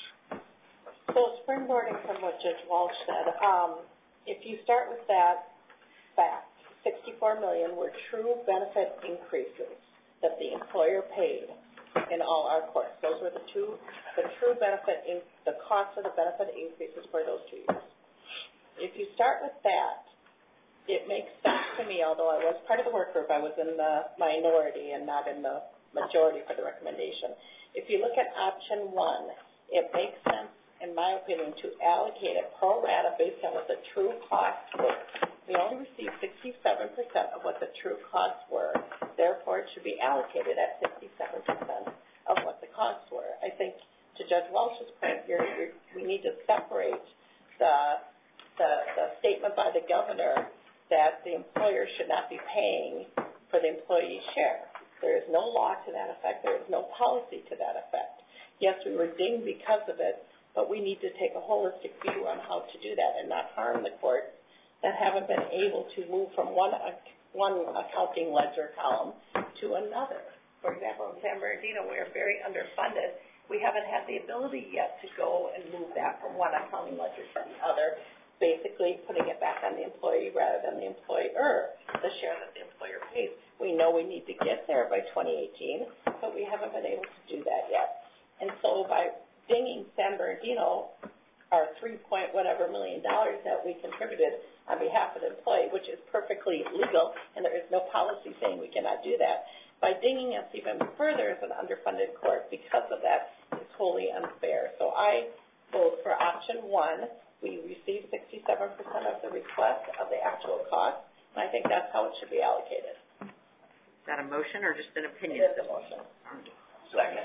So springboarding from what Judge Walsh said, um, if you start with that fact, sixty-four million dollars were true benefit increases that the employer paid in all our courts. Those were the two, the true benefit, in, the cost of the benefit increases for those two years. If you start with that, it makes sense to me, although I was part of the work group, I was in the minority and not in the majority for the recommendation. If you look at option one, it makes sense, in my opinion, to allocate it pro rata based on what the true costs were. We only received sixty-seven percent of what the true costs were. Therefore, it should be allocated at sixty-seven percent of what the costs were. I think, to Judge Walsh's point, you're, you're, we need to separate the, the, the statement by the governor that the employer should not be paying for the employee share. There is no law to that effect. There is no policy to that effect. Yes, we were dinged because of it, but we need to take a holistic view on how to do that and not harm the courts that haven't been able to move from one one accounting ledger column to another. For example, in San Bernardino, we are very underfunded. We haven't had the ability yet to go and move that from one accounting ledger to the other, basically putting it back on the employee rather than the employer, the share that the employer pays. We know we need to get there by twenty eighteen, but we haven't been able to do that yet. And so by dinging San Bernardino, our three point whatever million dollars that we contributed on behalf of the employee, which is perfectly legal, and there is no policy saying we cannot do that, by dinging us even further as an underfunded court because of that is wholly unfair. So I vote for option one. We received sixty-seven percent of the request of the actual cost, and I think that's how it should be allocated. Is that a motion or just an opinion? It is a motion. Second.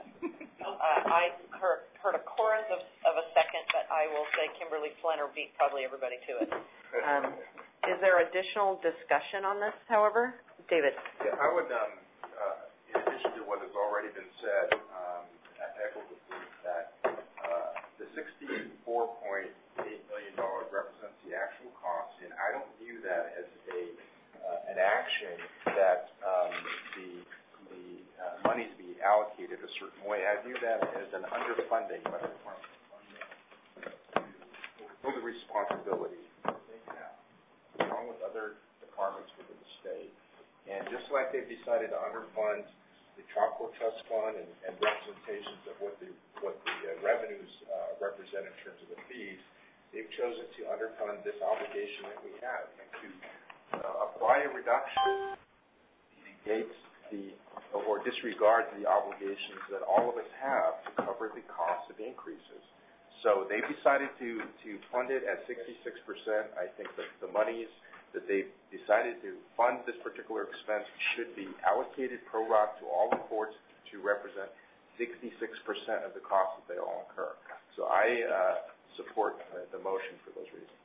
uh, I heard, heard a chorus of, of a second, but I will say Kimberly Flenner beat probably everybody to it. Um, is there additional discussion on this, however? David? Yeah, I would, um, uh, in addition to what has already been said, um, echo the belief that uh, the sixty-four point eight million dollars represents the actual cost, and I don't view that as a uh, an action that um, the the uh, monies be allocated a certain way. I view that as an underfunding by the Department of Funding for the responsibility they have, along with other departments within the state. And just like they've decided to underfund the Trial Court Trust Fund and, and representations of what the what the uh, revenues uh, represent in terms of the fees, they've chosen to underfund this obligation that we have and to uh, apply a reduction negates the or disregards the obligations that all of us have to cover the cost of increases. So they've decided to to fund it at sixty-six percent. I think that the monies that they've decided to fund this particular expense should be allocated pro rata to all the courts to represent sixty-six percent of the costs that they all incur. So I uh, support uh, the motion for those reasons.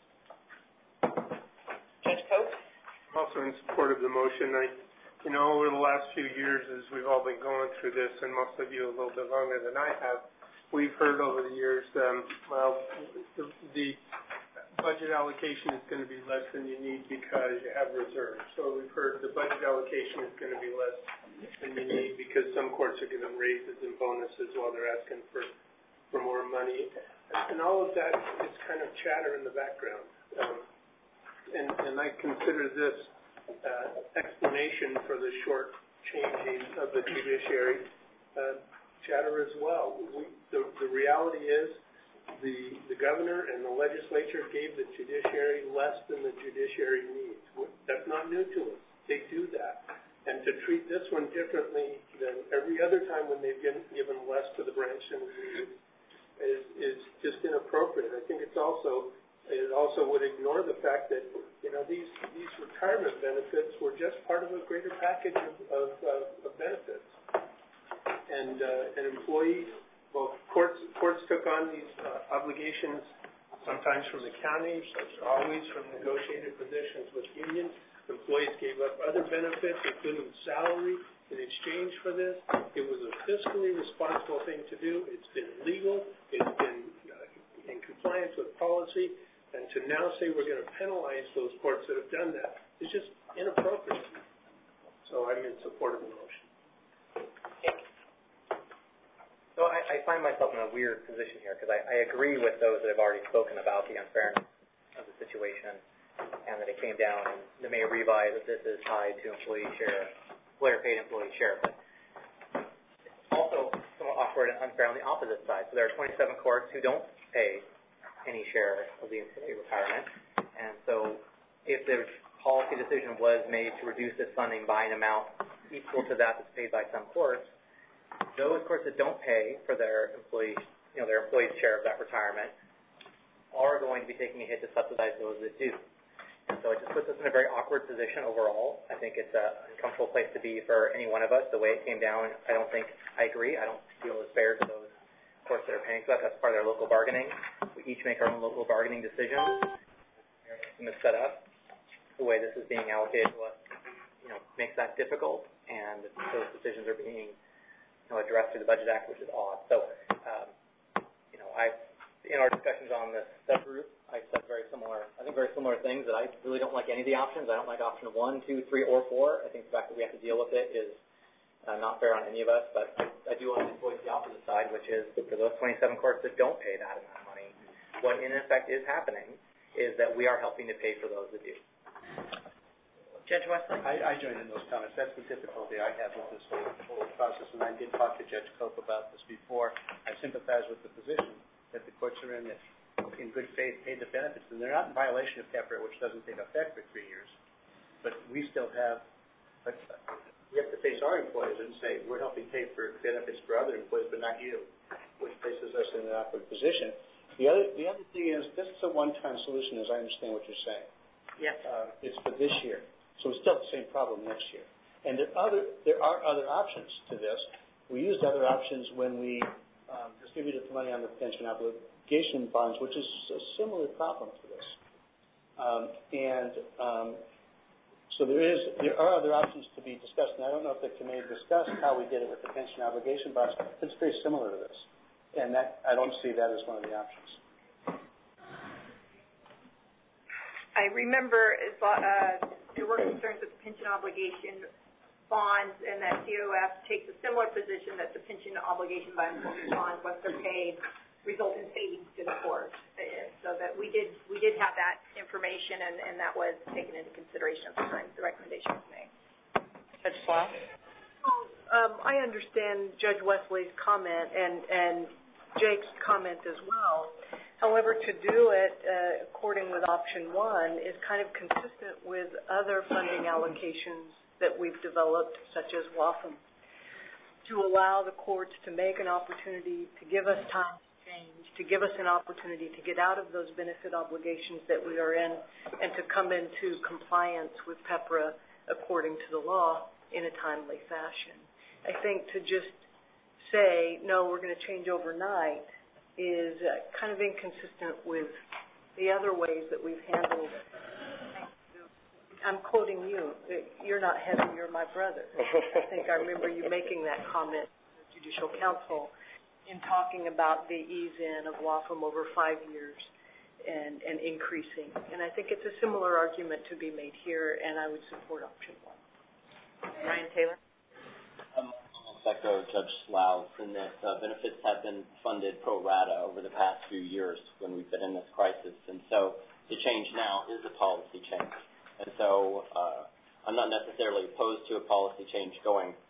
Judge Coates? I'm also in support of the motion. I, you know, over the last few years, as we've all been going through this, and most of you a little bit longer than I have, we've heard over the years, um, well, the, the budget allocation is going to be less than you need because you have reserves. So we've heard the budget allocation is going to be less than you need because some courts are giving raises and bonuses while they're asking for, for more money. And all of that is kind of chatter in the background. Um, and, and I consider this uh, explanation for the short changing of the judiciary uh, chatter as well. We, the, the reality is the, the governor and the legislature gave the judiciary less than the judiciary needs. That's not new to us. They do that. And to treat this one differently than every other time when they've given, given less to the branch than we need is, is just inappropriate. I think it's also, it also would ignore the fact that, you know, these, these retirement benefits were just part of a greater package of, of, uh, of benefits. And, uh, and employees, well, courts, courts took on these uh, obligations sometimes from the counties, always from negotiated positions with unions. Employees gave up other benefits, including salary, in exchange for this. It was a fiscally responsible thing to do. It's been legal. It's been uh, in compliance with policy. And to now say we're going to penalize those courts that have done that is just inappropriate. So I'm in support of the motion. So I, I find myself in a weird position here because I, I agree with those that have already spoken about the unfairness of the situation and that it came down and the mayor revised that this is tied to employee share, employer-paid employee share. But it's also somewhat awkward and unfair on the opposite side. So there are twenty-seven courts who don't pay any share of the employee retirement. And so if the policy decision was made to reduce this funding by an amount equal to that that's paid by some courts, those courts that don't pay for their employee, you know, their employees' share of that retirement are going to be taking a hit to subsidize those that do. And so it just puts us in a very awkward position overall. I think it's an uncomfortable place to be for any one of us. The way it came down, I don't think, I agree. I don't feel it's fair to those courts that are paying for that. That's part of their local bargaining. We each make our own local bargaining decisions. The system is set up. The way this is being allocated to us, you know, makes that difficult, and those decisions are being, you know, addressed through the Budget Act, which is odd. So, um, you know, I, in our discussions on this subgroup, I said very similar, I think very similar things that I really don't like any of the options. I don't like option one, two, three, or four. I think the fact that we have to deal with it is uh, not fair on any of us, but I, I do want to voice the opposite side, which is for those twenty-seven courts that don't pay that amount of money, what in effect is happening is that we are helping to pay for those that do. Judge Wesley? I, I join in those comments. That's the difficulty I have with this whole, whole process, and I did talk to Judge Cope about this before. I sympathize with the position that the courts are in that in good faith paid the benefits, and they're not in violation of PEPRA, which doesn't take effect for three years. But we still have, but we have to face our employees and say, we're helping pay for benefits for other employees, but not you, which places us in an awkward position. The other, the other thing is, this is a one-time solution, as I understand what you're saying. Yes. Uh, it's for this year. So it's still the same problem next year. And there are other, there are other options to this. We used other options when we um, distributed the money on the pension obligation bonds, which is a similar problem to this. Um, and um, so there is, there are other options to be discussed. And I don't know if the committee discussed how we did it with the pension obligation bonds. It's very similar to this. And that, I don't see that as one of the options. I remember uh, there were concerns with the pension obligation bonds, and that C O F takes a similar position that the pension obligation bonds, once they're paid, result in savings to the court. So that we did we did have that information, and, and that was taken into consideration at the time the recommendation was made. Judge Slough? Um, I understand Judge Wesley's comment and, and Jake's comment as well. However, to do it uh, according with option one is kind of consistent with other funding allocations that we've developed, such as W A F M, to allow the courts to make an opportunity to give us time to change, to give us an opportunity to get out of those benefit obligations that we are in, and to come into compliance with PEPRA according to the law in a timely fashion. I think to just say, no, we're going to change overnight is uh, kind of inconsistent with the other ways that we've handled. I'm quoting you. You're not heaven, you're my brother. I think I remember you making that comment to the Judicial Council in talking about the ease-in of W A F M over five years and, and increasing. And I think it's a similar argument to be made here, and I would support option one. Ryan Taylor? Um, echo Judge Slough in that uh, benefits have been funded pro rata over the past few years when we've been in this crisis, and so the change now is a policy change. And so uh, I'm not necessarily opposed to a policy change going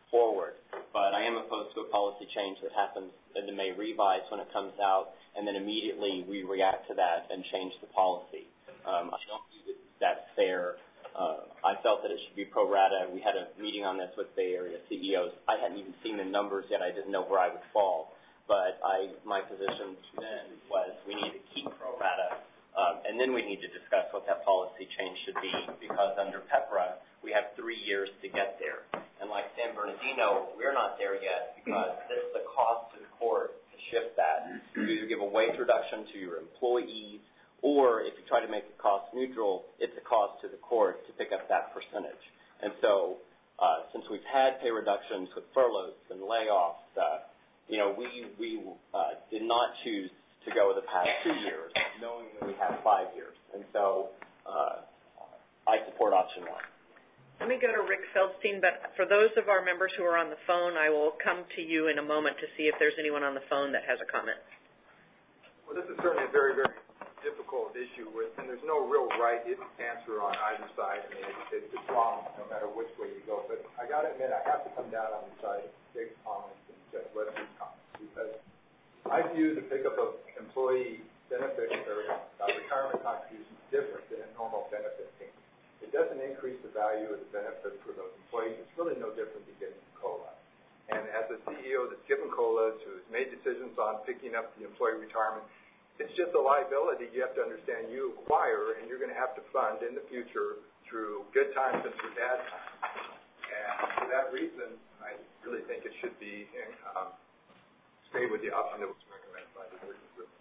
forward. But I am opposed to a policy change that happens in the May revise when it comes out, and then immediately we react to that and change the policy. Um, I don't view that that's fair. Uh, I felt that it should be pro rata. We had a meeting on this with Bay Area C E Os. I hadn't even seen the numbers yet. I didn't know where I would fall. But I, my position then was we need to keep pro rata, um, and then we need to discuss what that policy change should be, because under PEPRA, we have three years to get there. And like San Bernardino, we're not there yet because this is a cost to the court to shift that. You either give a wage reduction to your employees, or if you try to make it cost neutral, it's a cost to the court to pick up that percentage. And so uh, since we've had pay reductions with furloughs and layoffs, uh, you know, we, we uh, did not choose to go the past two years knowing that we have five years. And so uh, I support option one. Let me go to Rick Feldstein, but for those of our members who are on the phone, I will come to you in a moment to see if there's anyone on the phone that has a comment. Well, this is certainly a very, very difficult issue, with, and there's no real right answer on either side. I mean, it's, it's wrong no matter which way you go. But I got to admit, I have to come down on the side of Jake's comments and Judge Wesley's comments, because I view the pickup of employee benefit or uh, retirement contributions different than a normal benefit payment. It doesn't increase the value of the benefit for those employees. It's really no different than getting COLA. And as a C E O that's given COLAs, who's made decisions on picking up the employee retirement, it's just a liability you have to understand you acquire, and you're going to have to fund in the future through good times and through bad times. And for that reason, I really think it should be um, stay with the option that was recommended by the working group.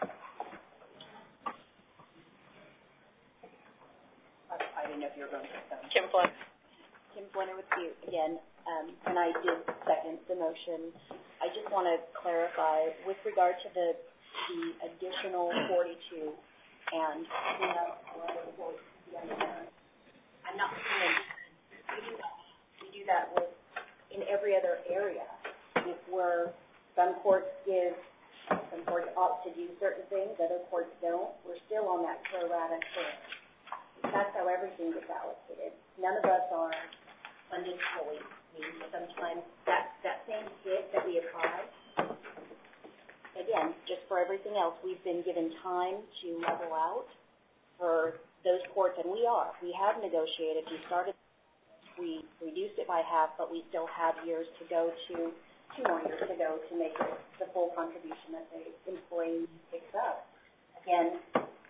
I didn't know if you were going to say Kim Flynn. Kim Flynn with you again, um, and I did second the motion. I just want to clarify with regard to the the additional forty-two and you know, I'm not saying we do that. We do that with in every other area. If we're some courts give some courts opt to do certain things, other courts don't. We're still on that pro rata curve. That's how everything gets allocated. None of us are funded fully. I mean, sometimes that, that same hit that we apply, again, just for everything else, we've been given time to level out for those courts, and we are. We have negotiated. We started, we reduced it by half, but we still have years to go to, two more years to go to make it the full contribution that the employee picks up. Again,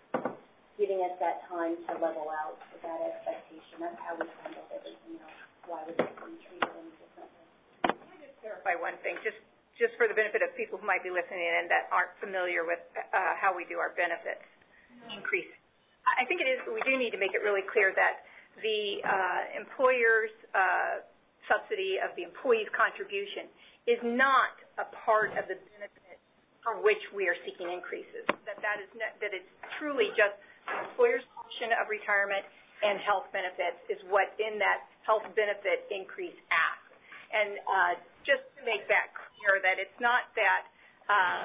giving us that time to level out with that expectation. That's how we handle everything else. Why would we treat it any differently? Can I just clarify one thing, just just for the benefit of people who might be listening in that aren't familiar with uh, how we do our benefits increase? I think it is. We do need to make it really clear that the uh, employer's uh, subsidy of the employee's contribution is not a part of the benefit for which we are seeking increases. That that is not, that it's truly just the employer's portion of retirement and health benefits is what in that health benefit increase ask. And uh, just to make that clear, that it's not that uh,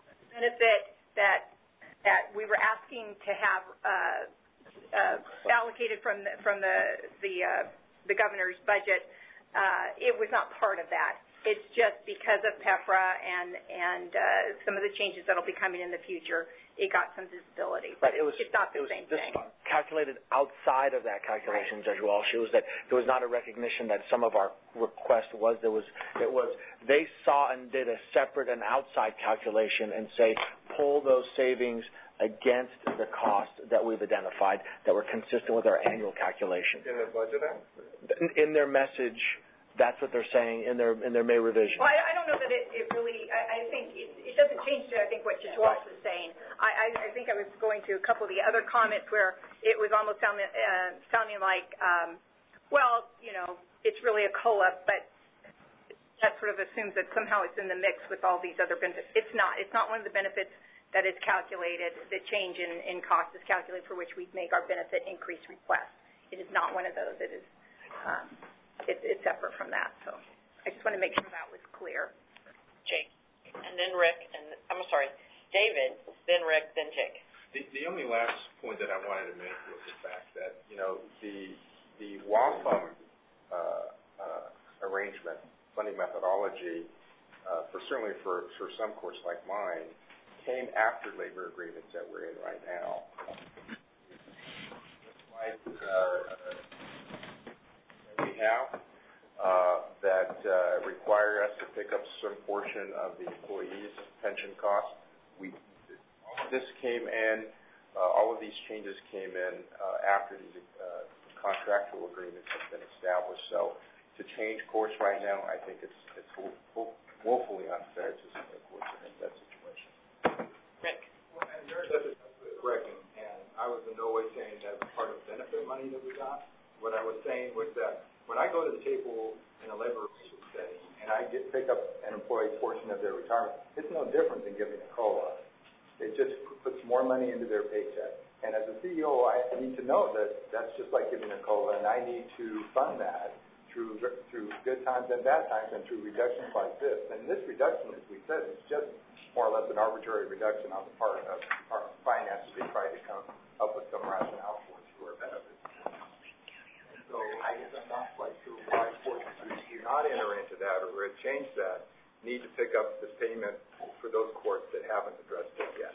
benefit that that we were asking to have uh, uh, allocated from the, from the the, uh, the governor's budget. Uh, it was not part of that. It's just because of PEPRA and and uh, some of the changes that will be coming in the future, it got some visibility. But right, it was, it's not the it was same this thing. Calculated outside of that calculation, right. Judge Walsh. It was that there was not a recognition that some of our request was there was it was they saw and did a separate and outside calculation and say pull those savings against the cost that we've identified that were consistent with our annual calculation. In the budget act? In, in their message. That's what they're saying in their in their May revision. Well, I, I don't know that it, it really. I, I think it, it doesn't change to I think what Judge Walsh was saying. I, I, I think I was going to a couple of the other comments where it was almost sounding uh, sounding like, um, well, you know, it's really a COLA, but that sort of assumes that somehow it's in the mix with all these other benefits. It's not. It's not one of the benefits that is calculated. The change in, in cost is calculated for which we make our benefit increase request. It is not one of those. It is. Um, It, it's separate from that, so I just want to make sure that was clear. Jake, and then Rick, and I'm sorry, David, then Rick, then Jake. The, the only last point that I wanted to make was the fact that, you know, the the W A F M uh, uh, arrangement funding methodology, uh, for certainly for, for some courts like mine, came after labor agreements that we're in right now. Like, uh, we have uh, that uh, require us to pick up some portion of the employees' pension costs. We all of this came in. Uh, all of these changes came in uh, after these uh, contractual agreements have been established. So, to change course right now, I think it's it's wo- wo- woefully unfair to submit courts in that situation. Rick. Well, and yours is absolutely correct, and, and I was in no way saying that it was part of the benefit money that we got. What I was saying was that when I go to the table in a labor relations setting and I get pick up an employee portion of their retirement, it's no different than giving a COLA. It just puts more money into their paycheck. And as a C E O, I need to know that that's just like giving a COLA, and I need to fund that through through good times and bad times and through reductions like this. And this reduction, as we said, is just more or less an arbitrary reduction on the part of Department of Finance to try to come up with some rationale for it through our benefits. So I guess I'm not quite sure why courts do not enter into that or change that, need to pick up this payment for those courts that haven't addressed it yet.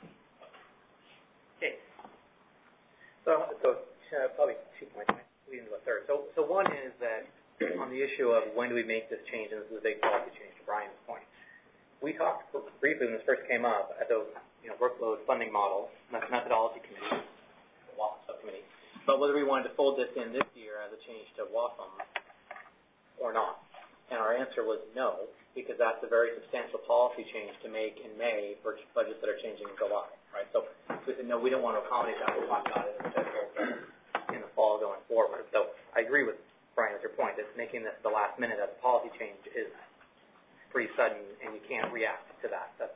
Okay. So, so uh, probably two points, leading to a third. So, so one is that on the issue of when do we make this change, and this is a big policy change to Brian's point. We talked briefly when this first came up at the you know, workload funding model, methodology committee, W A F subcommittee, but whether we wanted to fold this in this year as a change to W A F or not. And our answer was no, because that's a very substantial policy change to make in May for budgets that are changing in July, right? So we said, no, we don't want to accommodate that. We'll talk about it in the fall going forward. So I agree with Brian with your point that making this the last minute as a policy change is pretty sudden, and you can't react to that. That's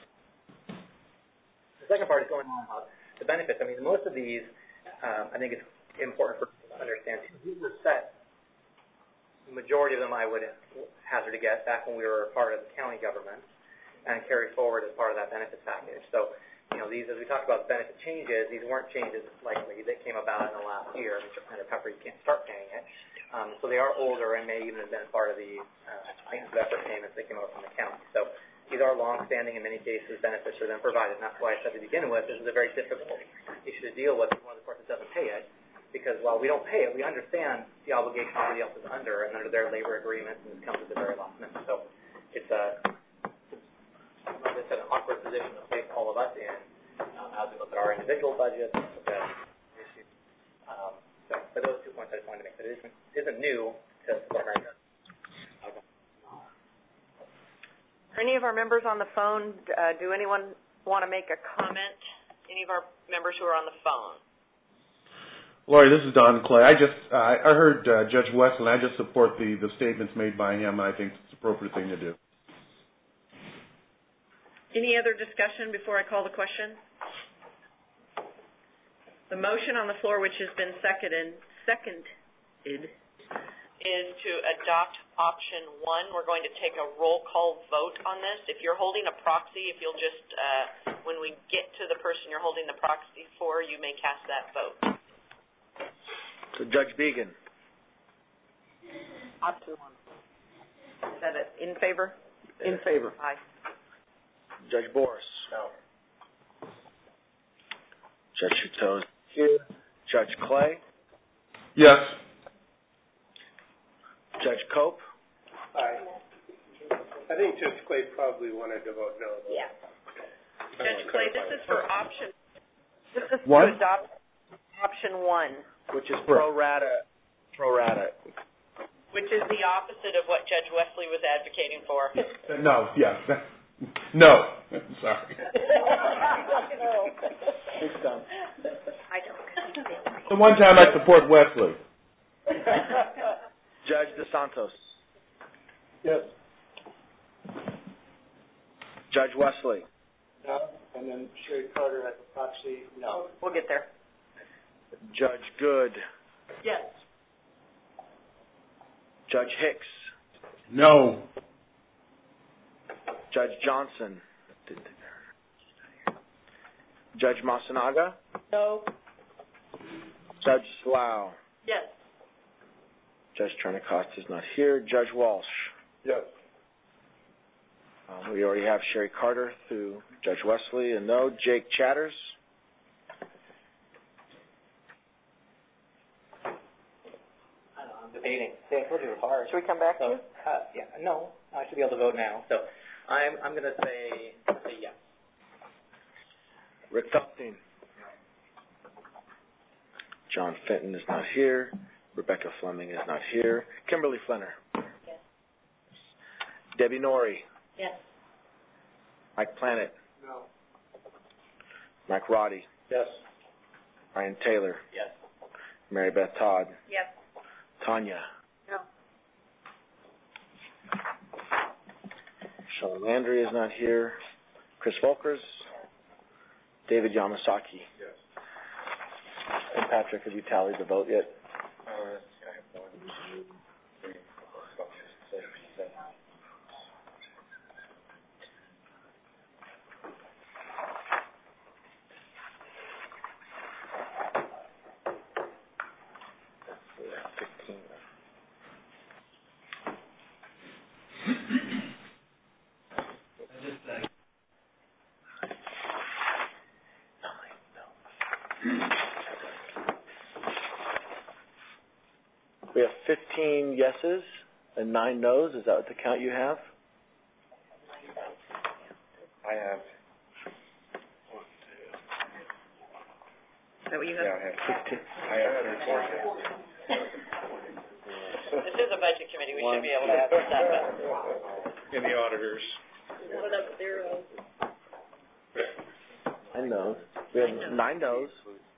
the second part is going on about the benefits. I mean, most of these, um, I think it's important for people to understand. These are set. The majority of them I would hazard to guess back when we were a part of the county government and carried forward as part of that benefits package. So, you know, these, as we talked about the benefit changes, these weren't changes likely that came about in the last year. Under Pepper, you can't start paying it. Um, so they are older and may even have been part of the uh, effort payments that came out from the county. So these are long-standing, in many cases, benefits are then provided. And that's why I said to begin with, this is a very difficult issue to deal with. One of the courts that doesn't pay it, because while we don't pay it, we understand the obligation everybody else is under and under their labor agreements, and this comes at the very last minute. So it's a, like I said, an awkward position to place all of us in um, as we look at our individual budgets, look at issues. Um, so for those two points I just wanted to make, that it isn't, isn't new to support America. Are any of our members on the phone? Uh, do anyone want to make a comment? Any of our members who are on the phone? Lori, this is Don Clay. I just uh, I heard uh, Judge Westland. I just support the, the statements made by him. I think it's the appropriate thing to do. Any other discussion before I call the question? The motion on the floor, which has been seconded, seconded, is to adopt option one. We're going to take a roll call vote on this. If you're holding a proxy, if you'll just, uh, when we get to the person you're holding the proxy for, you may cast that vote. So Judge Began. Option one. Is that it? In favor? In favor. Aye. Judge Boris. No. Judge Chateau here. Judge Clay. Yes. Judge Cope. Aye. I think Judge Clay probably wanted to vote no. Yeah. Judge Clay, this is for option. This is What? to adopt option one. Which is pro rata, pro rata. Which is the opposite of what Judge Wesley was advocating for. No, yeah. No. Sorry. It's done. I don't. The one time I support Wesley. Judge DeSantos. Yes. Judge Wesley. No. And then Sherry Carter at the proxy, no. We'll get there. Judge Good. Yes. Judge Hicks. No. Judge Johnson. Judge Masanaga. No. Judge Slough. Yes. Judge Trinicosta is not here. Judge Walsh. Yes. Um, we already have Sherry Carter through Judge Wesley, a no. Jake Chatters. I'm debating. See, I told you it was hard. Should we come back so, to you? Uh, yeah, no, I should be able to vote now. So I'm, I'm going to say, say yes. Rick Felstein. John Fenton is not here. Rebecca Fleming is not here. Kimberly Flenner. Yes. Debbie Norrie. Yes. Mike Planet. No. Mike Roddy. Yes. Ryan Taylor. Yes. Mary Beth Todd. Yes. Tanya. No. Sean Landry is not here. Chris Volkers. David Yamasaki. Yes. And Patrick, have you tallied the vote yet? Uh, I have one, two, three, four, five, six, seven. fifteen. We have fifteen yeses and nine noes. Is that what the count you have? I have, Is that what you yeah, have? I have fifteen, I have thirty-four yes. This is a budget committee. We should be able to have this happen. In the auditors. What up zero? Nine noes. We have nine noes.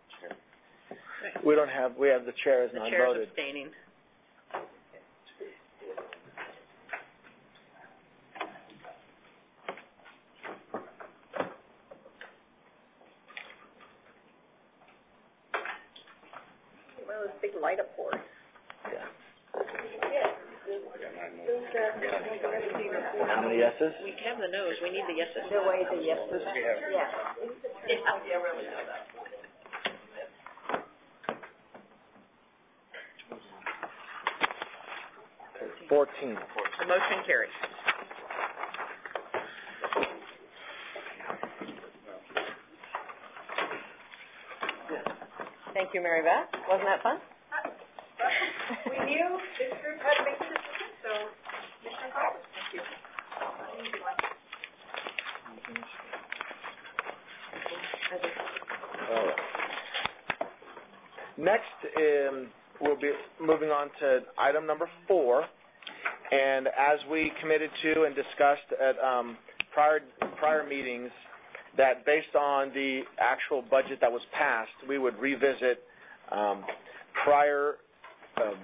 We don't have, we have the chair as The non chair is voted. abstaining. Well, this big light up board. How many yeses? We have the no's. We need the yeses. The way the yeses. We have, Yeah. Yeah, I really know that. Fourteen. The motion carries. Thank you, Mary Beth. Wasn't that fun? We knew this group had to make a decision, so mission accomplished. Thank you. Easy one. All right. Next, um, we'll be moving on to item number four. And as we committed to and discussed at um, prior prior meetings, that based on the actual budget that was passed, we would revisit um, prior um,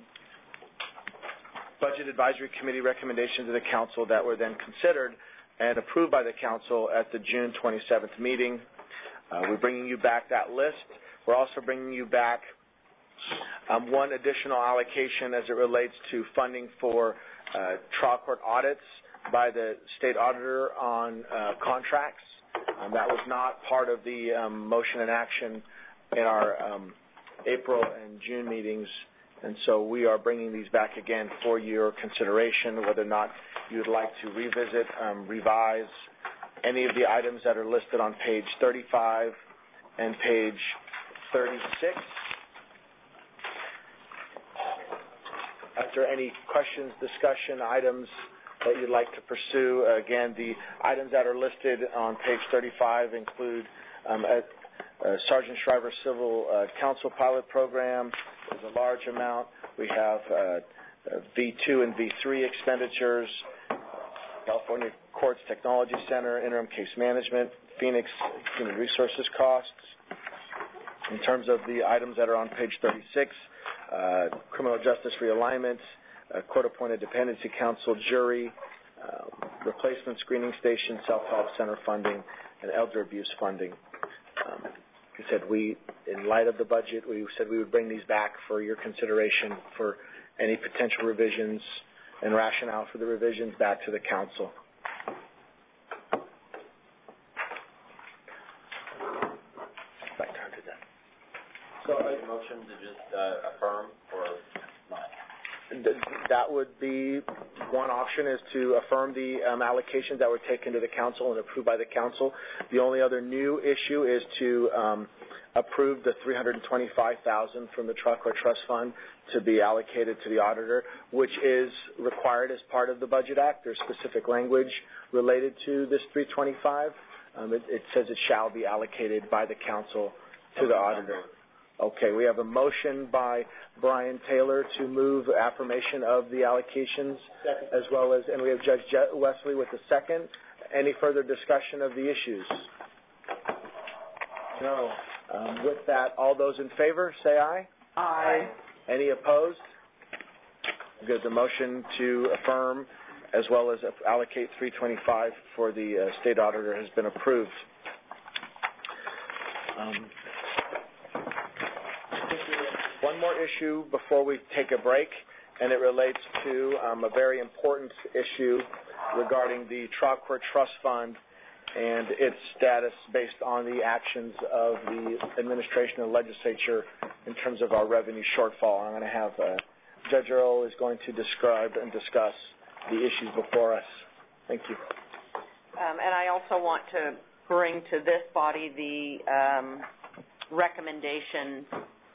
Budget Advisory Committee recommendations of the Council that were then considered and approved by the Council at the June twenty-seventh meeting. Uh, we're bringing you back that list. We're also bringing you back um, one additional allocation as it relates to funding for uh, trial court audits by the state auditor on uh, contracts. Um, that was not part of the um, motion and action in our um, April and June meetings, and so we are bringing these back again for your consideration, whether or not you'd like to revisit, um, revise any of the items that are listed on page thirty-five and page thirty-six. If there are any questions, discussion, items that you'd like to pursue, again, the items that are listed on page thirty-five include um, a, a Sergeant Shriver Civil uh, Council Pilot Program. There's a large amount. We have uh, uh, V two and V three expenditures, California Courts Technology Center, Interim Case Management, Phoenix Human Resources costs. In terms of the items that are on page thirty-six, uh, Criminal Justice Realignment, uh, Court-Appointed Dependency Council, Jury, um, Replacement Screening Station, Self-Help Center funding, and Elder Abuse funding. Um, like I said, we, in light of the budget, we said we would bring these back for your consideration for any potential revisions and rationale for the revisions back to the Council. So a motion to just uh, affirm or not? th- that would be one option, is to affirm the um, allocations that were taken to the council and approved by the council. The only other new issue is to um, approve the three hundred twenty-five thousand dollars from the Trial Court Trust Fund to be allocated to the auditor, which is required as part of the Budget Act. There's specific language related to this three hundred twenty-five. Um, it, it says it shall be allocated by the council to the auditor. Okay, we have a motion by Brian Taylor to move affirmation of the allocations, second. As well as, and we have Judge Je- Wesley with the second. Any further discussion of the issues? No. Um, with that, all those in favor, say aye. Aye. Any opposed? Good. The motion to affirm as well as allocate three hundred twenty-five for the uh, state auditor has been approved. Um, one more issue before we take a break, and it relates to um, a very important issue regarding the Trial Court Trust Fund and its status based on the actions of the administration and legislature in terms of our revenue shortfall. I'm going to have uh, Judge Earl is going to describe and discuss the issues before us. Thank you. Um, and I also want to bring to this body the um, recommendation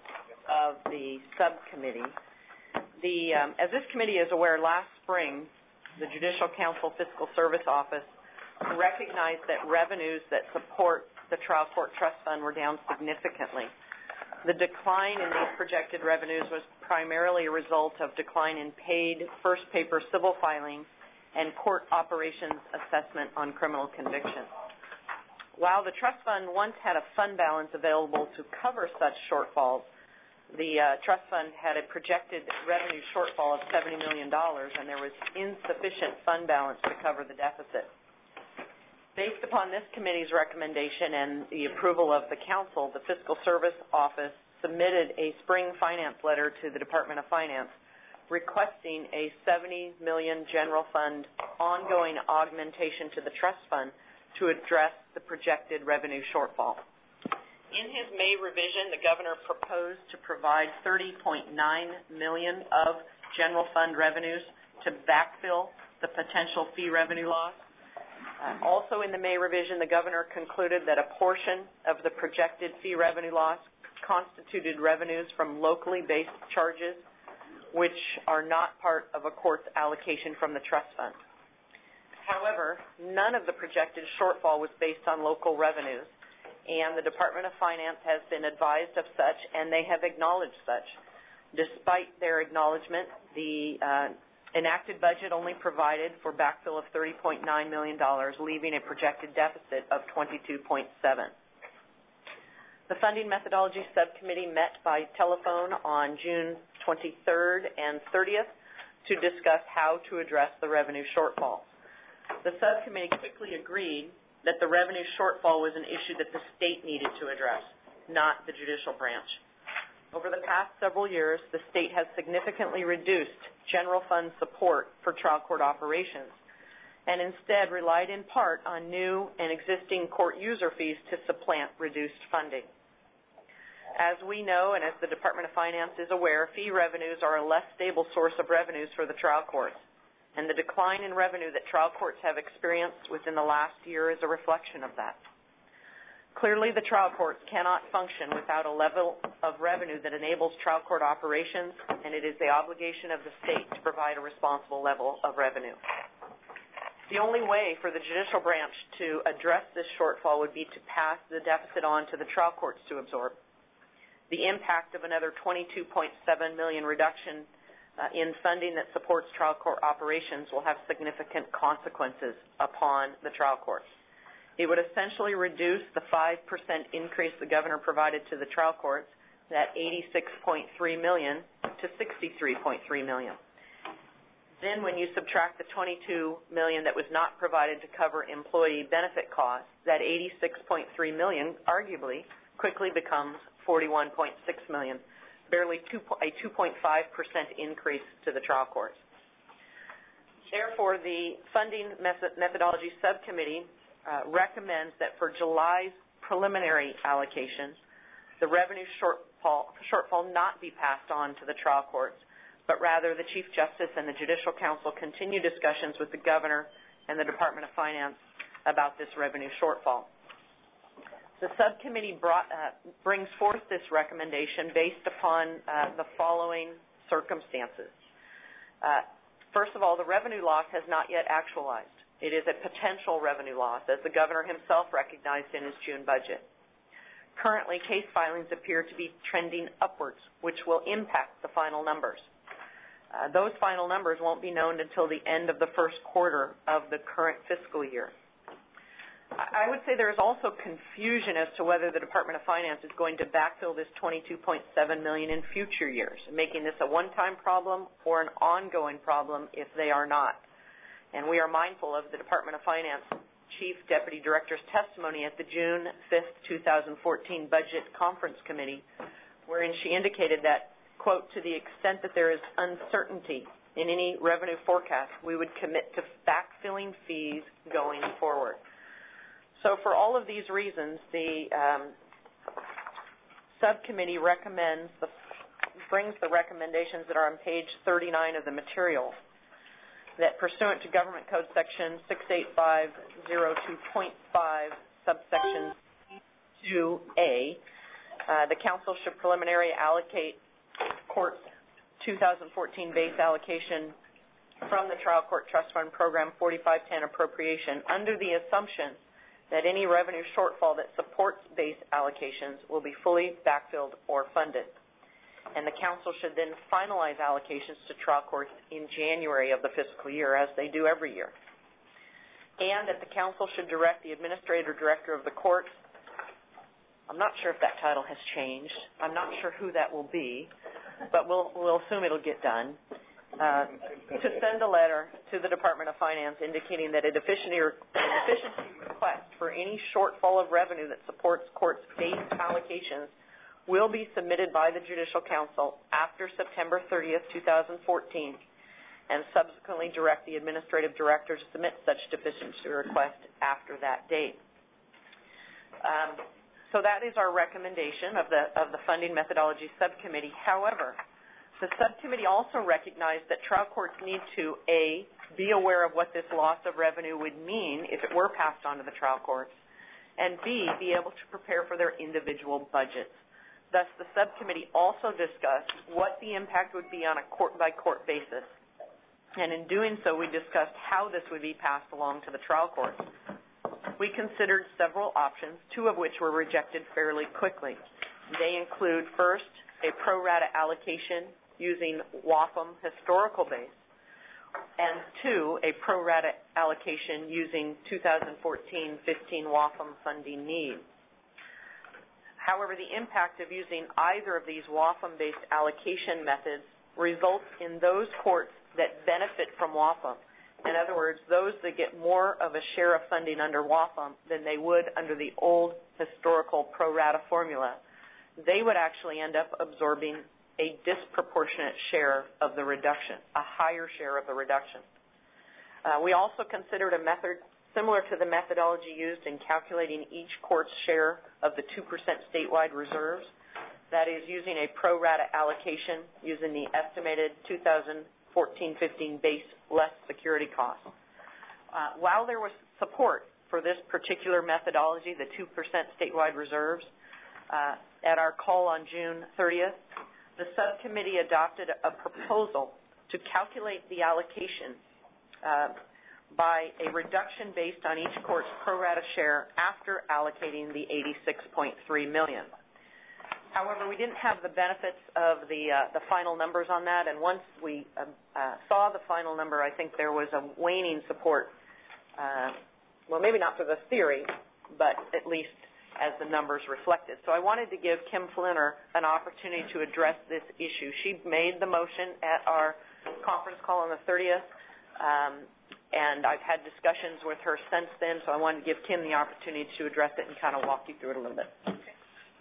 of the subcommittee. The, um, as this committee is aware, last spring, the Judicial Council Fiscal Service Office recognized that revenues that support the Trial Court Trust Fund were down significantly. The decline in these projected revenues was primarily a result of decline in paid first paper civil filings and court operations assessment on criminal convictions. While the trust fund once had a fund balance available to cover such shortfalls, the uh, trust fund had a projected revenue shortfall of seventy million dollars, and there was insufficient fund balance to cover the deficit. Based upon this committee's recommendation and the approval of the council, the Fiscal Service Office submitted a spring finance letter to the Department of Finance requesting a seventy million dollars general fund ongoing augmentation to the trust fund to address the projected revenue shortfall. In his May revision, the governor proposed to provide thirty point nine million dollars of general fund revenues to backfill the potential fee revenue loss. Uh, also in the May revision, the governor concluded that a portion of the projected fee revenue loss constituted revenues from locally based charges, which are not part of a court's allocation from the trust fund. However, none of the projected shortfall was based on local revenues, and the Department of Finance has been advised of such, and they have acknowledged such. Despite their acknowledgement, the uh, enacted budget only provided for backfill of thirty point nine million dollars, leaving a projected deficit of twenty-two point seven. The Funding Methodology Subcommittee met by telephone on June twenty-third and thirtieth to discuss how to address the revenue shortfall. The subcommittee quickly agreed that the revenue shortfall was an issue that the state needed to address, not the judicial branch. Over the past several years, the state has significantly reduced general fund support for trial court operations and instead relied in part on new and existing court user fees to supplant reduced funding. As we know, and as the Department of Finance is aware, fee revenues are a less stable source of revenues for the trial courts, and the decline in revenue that trial courts have experienced within the last year is a reflection of that. Clearly, the trial courts cannot function without a level of revenue that enables trial court operations, and it is the obligation of the state to provide a responsible level of revenue. The only way for the judicial branch to address this shortfall would be to pass the deficit on to the trial courts to absorb. The impact of another twenty-two point seven million dollars reduction Uh, in funding that supports trial court operations will have significant consequences upon the trial courts. It would essentially reduce the five percent increase the governor provided to the trial courts, that eighty-six point three million dollars, to sixty-three point three million dollars. Then when you subtract the twenty-two million dollars that was not provided to cover employee benefit costs, that eighty-six point three million dollars arguably quickly becomes forty-one point six million dollars. Barely two, a two point five percent increase to the trial courts. Therefore, the Funding Methodology Subcommittee uh, recommends that for July's preliminary allocations, the revenue shortfall, shortfall not be passed on to the trial courts, but rather the Chief Justice and the Judicial Council continue discussions with the Governor and the Department of Finance about this revenue shortfall. The subcommittee brought, uh, brings forth this recommendation based upon uh, the following circumstances. Uh, first of all, the revenue loss has not yet actualized. It is a potential revenue loss, as the Governor himself recognized in his June budget. Currently, case filings appear to be trending upwards, which will impact the final numbers. Uh, those final numbers won't be known until the end of the first quarter of the current fiscal year. I would say there is also confusion as to whether the Department of Finance is going to backfill this twenty-two point seven million dollars in future years, making this a one-time problem or an ongoing problem if they are not. And we are mindful of the Department of Finance Chief Deputy Director's testimony at the June fifth, two thousand fourteen Budget Conference Committee, wherein she indicated that, quote, to the extent that there is uncertainty in any revenue forecast, we would commit to backfilling fees going forward. So for all of these reasons, the um, subcommittee recommends, the, brings the recommendations that are on page thirty-nine of the materials, that pursuant to Government Code Section six eight five oh two point five, subsection two A, uh, the Council should preliminarily allocate Court's two thousand fourteen base allocation from the Trial Court Trust Fund Program forty-five ten appropriation under the assumption that any revenue shortfall that supports base allocations will be fully backfilled or funded. And the Council should then finalize allocations to trial courts in January of the fiscal year, as they do every year. And that the Council should direct the Administrator Director of the Court, I'm not sure if that title has changed, I'm not sure who that will be, but we'll, we'll assume it'll get done, uh, to send a letter to the Department of Finance indicating that a deficiency, or, a deficiency request for any shortfall of revenue that supports courts' base allocations will be submitted by the Judicial Council after September thirtieth, two thousand fourteen, and subsequently direct the Administrative Director to submit such deficiency request after that date. Um, so that is our recommendation of the, of the Funding Methodology Subcommittee. However, the subcommittee also recognized that trial courts need to, A, be aware of what this loss of revenue would mean if it were passed on to the trial courts, and B, be able to prepare for their individual budgets. Thus, the subcommittee also discussed what the impact would be on a court-by-court basis. And in doing so, we discussed how this would be passed along to the trial courts. We considered several options, two of which were rejected fairly quickly. They include, first, a pro rata allocation using W A F M historical base, and two, a pro rata allocation using two thousand fourteen fifteen W A F M funding needs. However, the impact of using either of these W A F M-based allocation methods results in those courts that benefit from W A F M. In other words, those that get more of a share of funding under W A F M than they would under the old historical pro rata formula, they would actually end up absorbing a disproportionate share of the reduction, a higher share of the reduction. Uh, we also considered a method similar to the methodology used in calculating each court's share of the two percent statewide reserves, that is, using a pro rata allocation using the estimated two thousand fourteen fifteen base less security costs. Uh, while there was support for this particular methodology, the two percent statewide reserves, uh, at our call on June thirtieth, the subcommittee adopted a proposal to calculate the allocation uh, by a reduction based on each court's pro rata share after allocating the eighty-six point three million dollars. However, we didn't have the benefits of the uh, the final numbers on that, and once we uh, uh, saw the final number, I think there was a waning support, uh, well, maybe not for the theory, but at least as the numbers reflected. So I wanted to give Kim Flinner an opportunity to address this issue. She made the motion at our conference call on the thirtieth, um, and I've had discussions with her since then, so I wanted to give Kim the opportunity to address it and kind of walk you through it a little bit. Okay.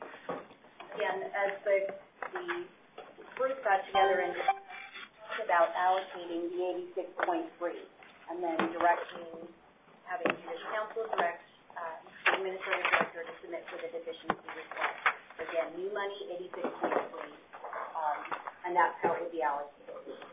Again, as the, the group got together and talked about allocating the eighty-six point three and then directing, having the council direct uh, the administrative director to submit for the deficiency request. Again, new money, eighty-six point three, um, and that's how it would be allocated.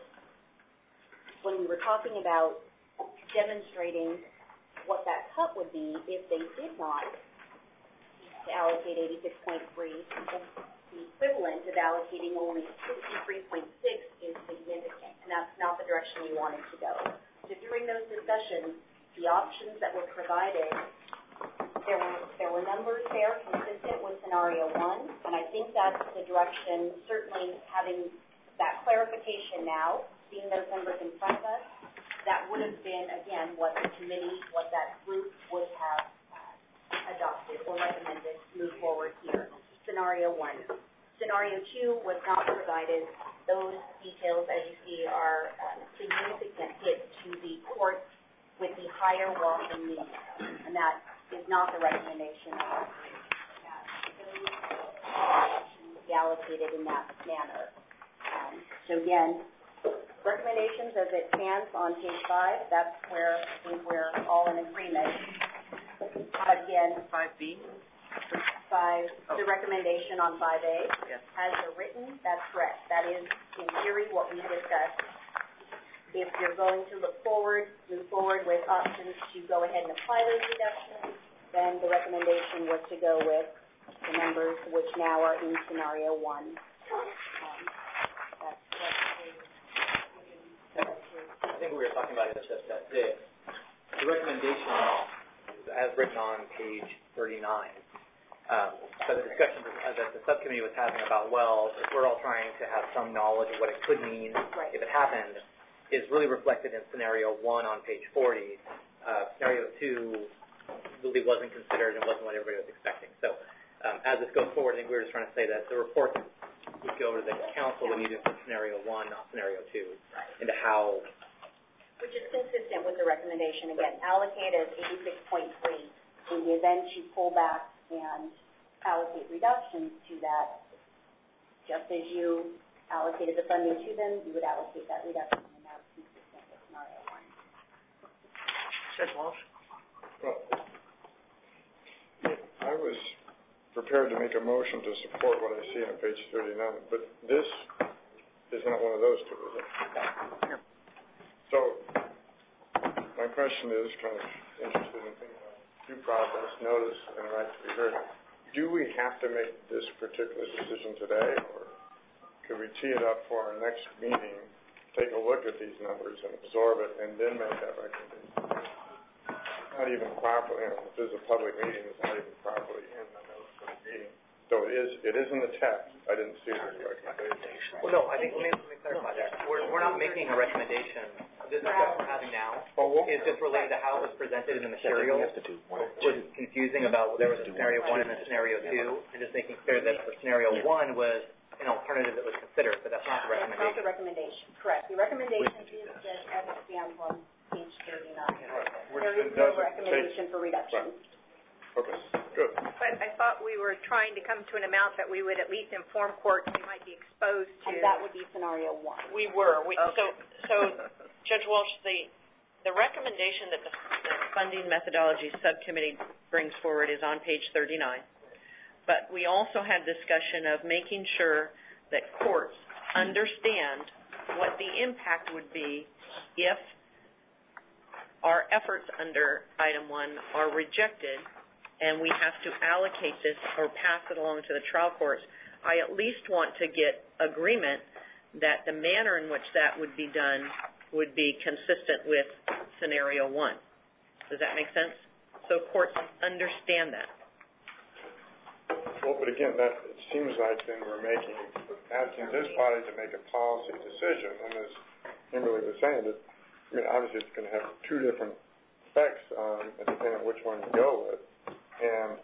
when we were talking about demonstrating what that cut would be if they did not allocate eighty-six point three, the equivalent of allocating only sixty-three point six is significant, and that's not the direction we wanted to go. So during those discussions, the options that were provided, there were there were numbers there consistent with scenario one, and I think that's the direction, certainly having that clarification now, seeing those numbers in front of us, that would have been, again, what the committee, what that group would have adopted or recommended to move forward here. Scenario one. Scenario two was not provided. Those details, as you see, are um, significant hit to the courts with the higher walk-in needs, and that is not the recommendation of our group. Those be allocated in that manner. Um, so again, recommendations as it stands on page five, that's where I think we're all in agreement. Again, five B? Five, oh. The recommendation on five A, yes. As they're written, that's correct. That is, in theory, what we discussed. If you're going to look forward, move forward with options to go ahead and apply those reductions, then the recommendation was to go with the numbers which now are in scenario one. Um, that's, that's I think we were talking about it just that day. The recommendation as written on page thirty-nine. Um, so the discussion that the subcommittee was having about, well, if we're all trying to have some knowledge of what it could mean right. if it happened, is really reflected in scenario one on page forty. Uh, scenario two really wasn't considered and wasn't what everybody was expecting. So um, as this goes forward, I think we were just trying to say that the report would go to the council when you do scenario one, not scenario two, into how... Which is consistent with the recommendation. Again, allocate as eighty-six point three. In the event you pull back and allocate reductions to that, just as you allocated the funding to them, you would allocate that reduction, and that's consistent with scenario one. Judge Walsh? Well, I was prepared to make a motion to support what I see on page thirty-nine, but this is not one of those two, is it? No. So, my question is, kind of interested in thinking about due process, notice, and right to be heard. Do we have to make this particular decision today, or could we tee it up for our next meeting, take a look at these numbers and absorb it, and then make that recommendation? Not even properly, you know, if this is a public meeting, it's not even properly in the notice of the meeting. So it is, it is in the text. I didn't see it as a recommendation. Well, no, I think, let me, let me clarify that. We're, we're not making a recommendation. This is what we're having now. Oh, well, is just related to how it was presented in the material. Was confusing about there was a scenario one and a scenario two, and just making clear that the scenario one was an alternative that was considered, but that's not the recommendation. That's not the recommendation, correct. The recommendation is just as it stands on page thirty-nine. There is no recommendation for reduction. Okay, good. But I thought we were trying to come to an amount that we would at least inform courts they might be exposed to. And that would be scenario one. We were. We, okay. So, so Judge Walsh, the the recommendation that the, the funding methodology subcommittee brings forward is on page thirty-nine. But we also had discussion of making sure that courts understand what the impact would be if our efforts under item one are rejected and we have to allocate this or pass it along to the trial courts. I at least want to get agreement that the manner in which that would be done would be consistent with scenario one. Does that make sense? So courts understand that. Well, but again, that it seems like then we're making, asking this body to make a policy decision, and as Kimberly was saying, that, I mean, obviously it's going to have two different effects um, depending on which one you go with. And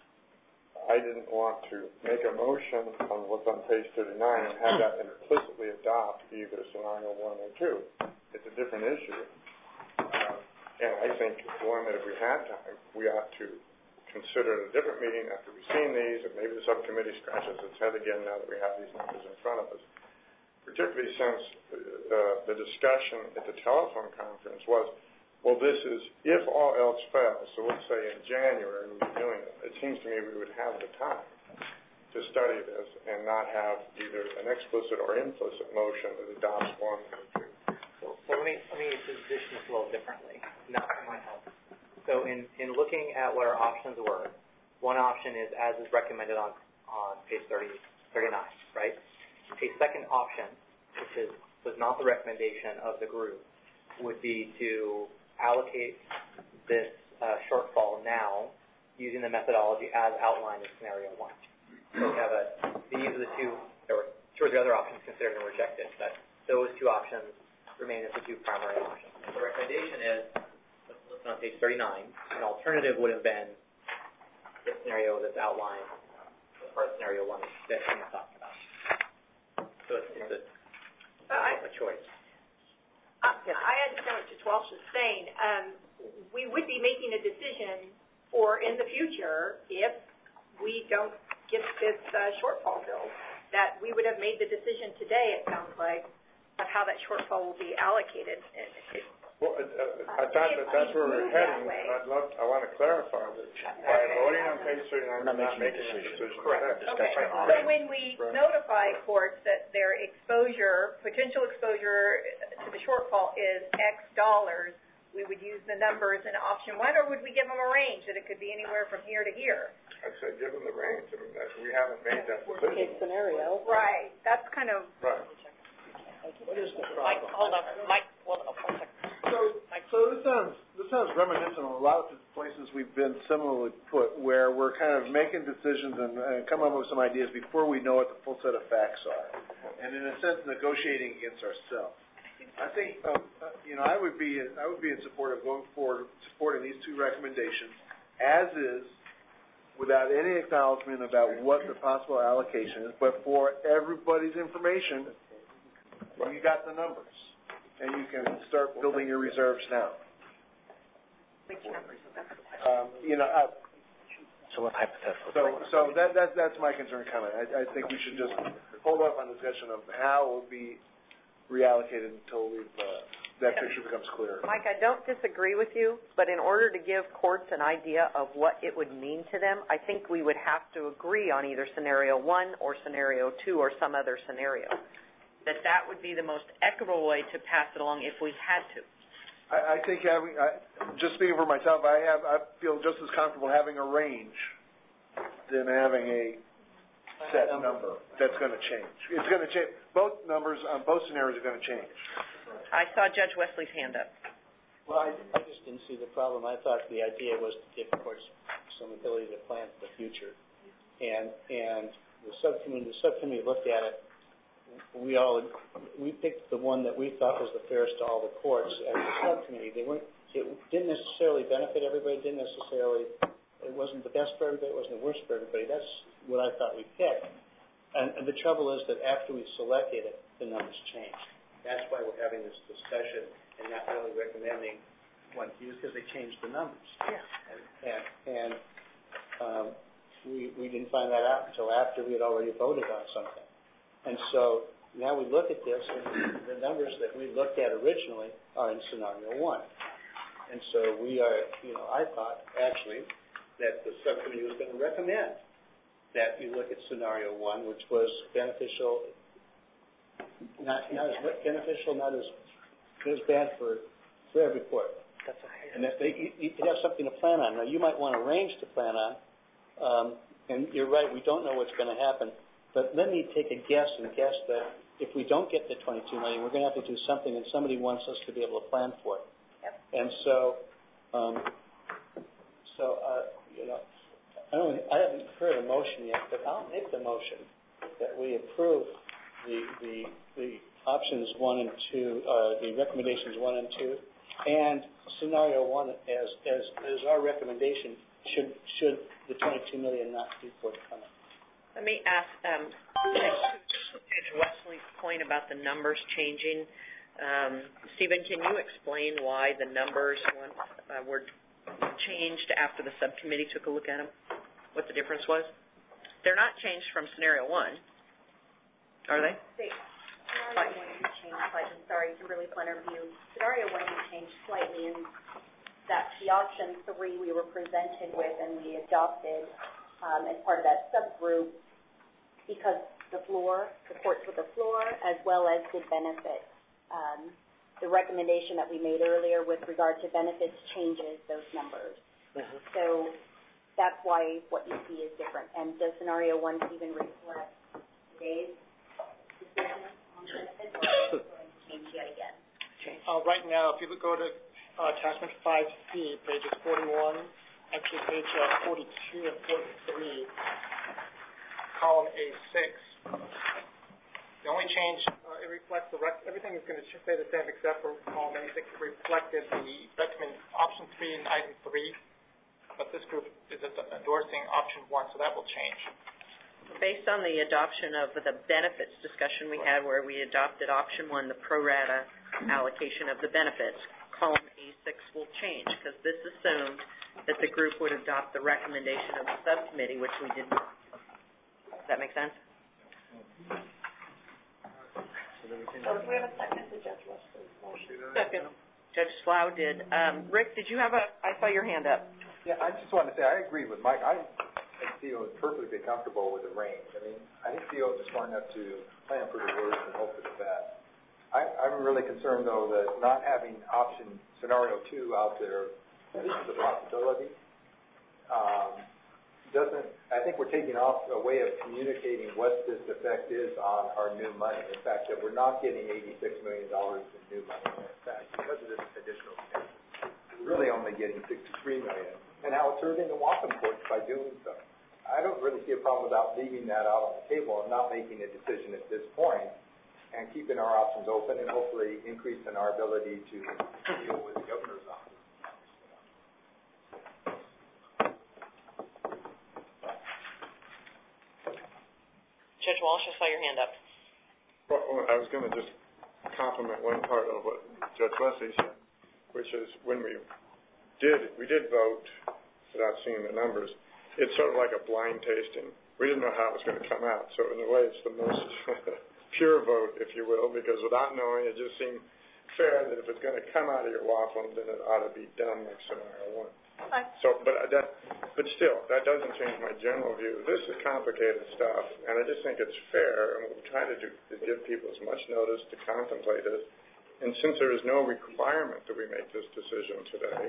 I didn't want to make a motion on what's on page thirty-nine and have that implicitly adopt either scenario one or two. It's a different issue. Uh, and I think, one, that if we had time, we ought to consider at a different meeting after we've seen these, and maybe the subcommittee scratches its head again now that we have these numbers in front of us. Particularly since uh, the discussion at the telephone conference was, well, this is if all else fails. So let's say in January we'll be doing it. It seems to me we would have the time to study this and not have either an explicit or implicit motion that adopts one or two. Well, let me let me, let me position this a little differently, not for my help. So in, in looking at what our options were, one option is as is recommended on, on page thirty, thirty-nine, right? A second option, which is, was not the recommendation of the group, would be to allocate this uh, shortfall now using the methodology as outlined in scenario one. So we have a, these are the two, there were two or three other options considered and rejected, but those two options remain as the two primary options. The recommendation is, let's listen on page thirty-nine, an alternative would have been the scenario that's outlined as part of scenario one that I'm talking about. So it's, it's a, uh, a choice. Uh, I understand what Judge Walsh is saying. Um, we would be making a decision for in the future if we don't get this uh, shortfall bill, that we would have made the decision today, it sounds like, of how that shortfall will be allocated. It, it, Well, uh, uh, I thought that that's where we're heading. I'd love, I want to clarify that by voting on page thirty-nine, we're not making a decision. Correct. Okay, so when we notify courts that their exposure, potential exposure to the shortfall is X dollars, we would use the numbers in option one, or would we give them a range that it could be anywhere from here to here? I'd say give them the range. I mean, that, we haven't made that decision. Worst case scenario. Right, that's kind of... Right. What is the Mike, problem? hold on. Mike, well, oh, one second. So, so this sounds, this sounds reminiscent of a lot of places we've been similarly put, where we're kind of making decisions and, and coming up with some ideas before we know what the full set of facts are, and in a sense negotiating against ourselves. I think, uh, uh, you know, I would be, I would be in support of going forward, supporting these two recommendations as is, without any acknowledgement about what the possible allocation is, but for everybody's information, you got the numbers, and you can start building your reserves now. Which numbers? Um, you know, uh, So what hypothetical? so so that that that's my concern comment. I, I think we should just hold up on discussion of how it will be reallocated until we've uh, that picture becomes clearer. Mike, I don't disagree with you, but in order to give courts an idea of what it would mean to them, I think we would have to agree on either scenario one or scenario two or some other scenario. That that would be the most equitable way to pass it along if we had to. I, I think having, I, just speaking for myself, I have, I feel just as comfortable having a range than having a set number that's going to change. It's going to change. Both numbers on both scenarios are going to change. I saw Judge Wesley's hand up. Well, I, I just didn't see the problem. I thought the idea was to give courts some ability to plan for the future. And, and the subcommittee, the subcommittee looked at it. We all, we picked the one that we thought was the fairest to all the courts as a subcommittee. They weren't, it didn't necessarily benefit everybody, didn't necessarily, it wasn't the best for everybody, it wasn't the worst for everybody. That's what I thought we picked. And, and the trouble is that after we selected it, the numbers changed. That's why we're having this discussion and not really recommending one to use, because they changed the numbers. Yeah. And, and, and um, we, we didn't find that out until after we had already voted on something. And so now we look at this, and the numbers that we looked at originally are in scenario one. And so we are, you know, I thought actually that the subcommittee was going to recommend that you look at scenario one, which was beneficial, not, not as beneficial, not as, as bad for, for every court. That's okay. And that they, you, you could have something to plan on. Now, you might want a range to plan on, um, and you're right, we don't know what's going to happen. But let me take a guess and guess that if we don't get the twenty-two million, we're going to have to do something, and somebody wants us to be able to plan for it. Yep. And so, um, so uh, you know, I don't, I haven't heard a motion yet, but I'll make the motion that we approve the the, the options one and two, uh, the recommendations one and two, and scenario one as as as our recommendation. Should should the twenty-two million not be forthcoming? Let me ask um, Judge Wesley's point about the numbers changing. Um, Stephen, can you explain why the numbers once, uh, were changed after the subcommittee took a look at them? What the difference was? They're not changed from scenario one, are they? They, scenario one changed slightly. Sorry, Kimberly Flenner View. Scenario one changed slightly in that the option three we were presented with and we adopted um, as part of that subgroup, because the floor, the courts with the floor, as well as did benefit um, the recommendation that we made earlier with regard to benefits changes those numbers. Mm-hmm. So that's why what you see is different. And does scenario one even reflect today's decision on benefits, or is it going to change yet again? Uh, right now, if you look, go to uh, attachment five C, pages forty-one, actually page uh, forty-two and forty-three, column A six. The only change, uh, it reflects the rec- everything is going to stay the same except for column A six. It reflected the recommend option three and item three, but this group is endorsing option one, so that will change. Based on the adoption of the benefits discussion we had where we adopted option one, the pro rata allocation of the benefits, column A six will change because this assumed that the group would adopt the recommendation of the subcommittee, which we did not. Does that make sense? So do we have a second to Judge Wesley's motion? Second. Judge Slough did. Um, Rick, did you have a, I saw your hand up. Yeah, I just wanted to say, I agree with Mike. I think Theo is perfectly comfortable with the range. I mean, I think Theo is smart enough to plan for the worst and hope for the best. I, I'm really concerned, though, that not having option scenario two out there, at least as a possibility, um, doesn't, I think we're taking off a way of communicating what this effect is on our new money. In fact, that we're not getting eighty-six million dollars in new money. In fact, because of this additional expense, we're really only getting sixty-three million dollars. And how it's hurting the Waupun courts by doing so. I don't really see a problem without leaving that out on the table and not making a decision at this point and keeping our options open and hopefully increasing our ability to deal with the governor's office. Judge Walsh, I saw your hand up. Well, I was going to just compliment one part of what Judge Wesley said, which is when we did, we did vote without seeing the numbers. It's sort of like a blind tasting. We didn't know how it was going to come out. So in a way, it's the most pure vote, if you will, because without knowing, it just seemed fair that if it's going to come out of your waffle, then it ought to be done like scenario one. So, but that, but still, that doesn't change my general view. This is complicated stuff, and I just think it's fair, and what we're trying to do is give people as much notice to contemplate it. And since there is no requirement that we make this decision today,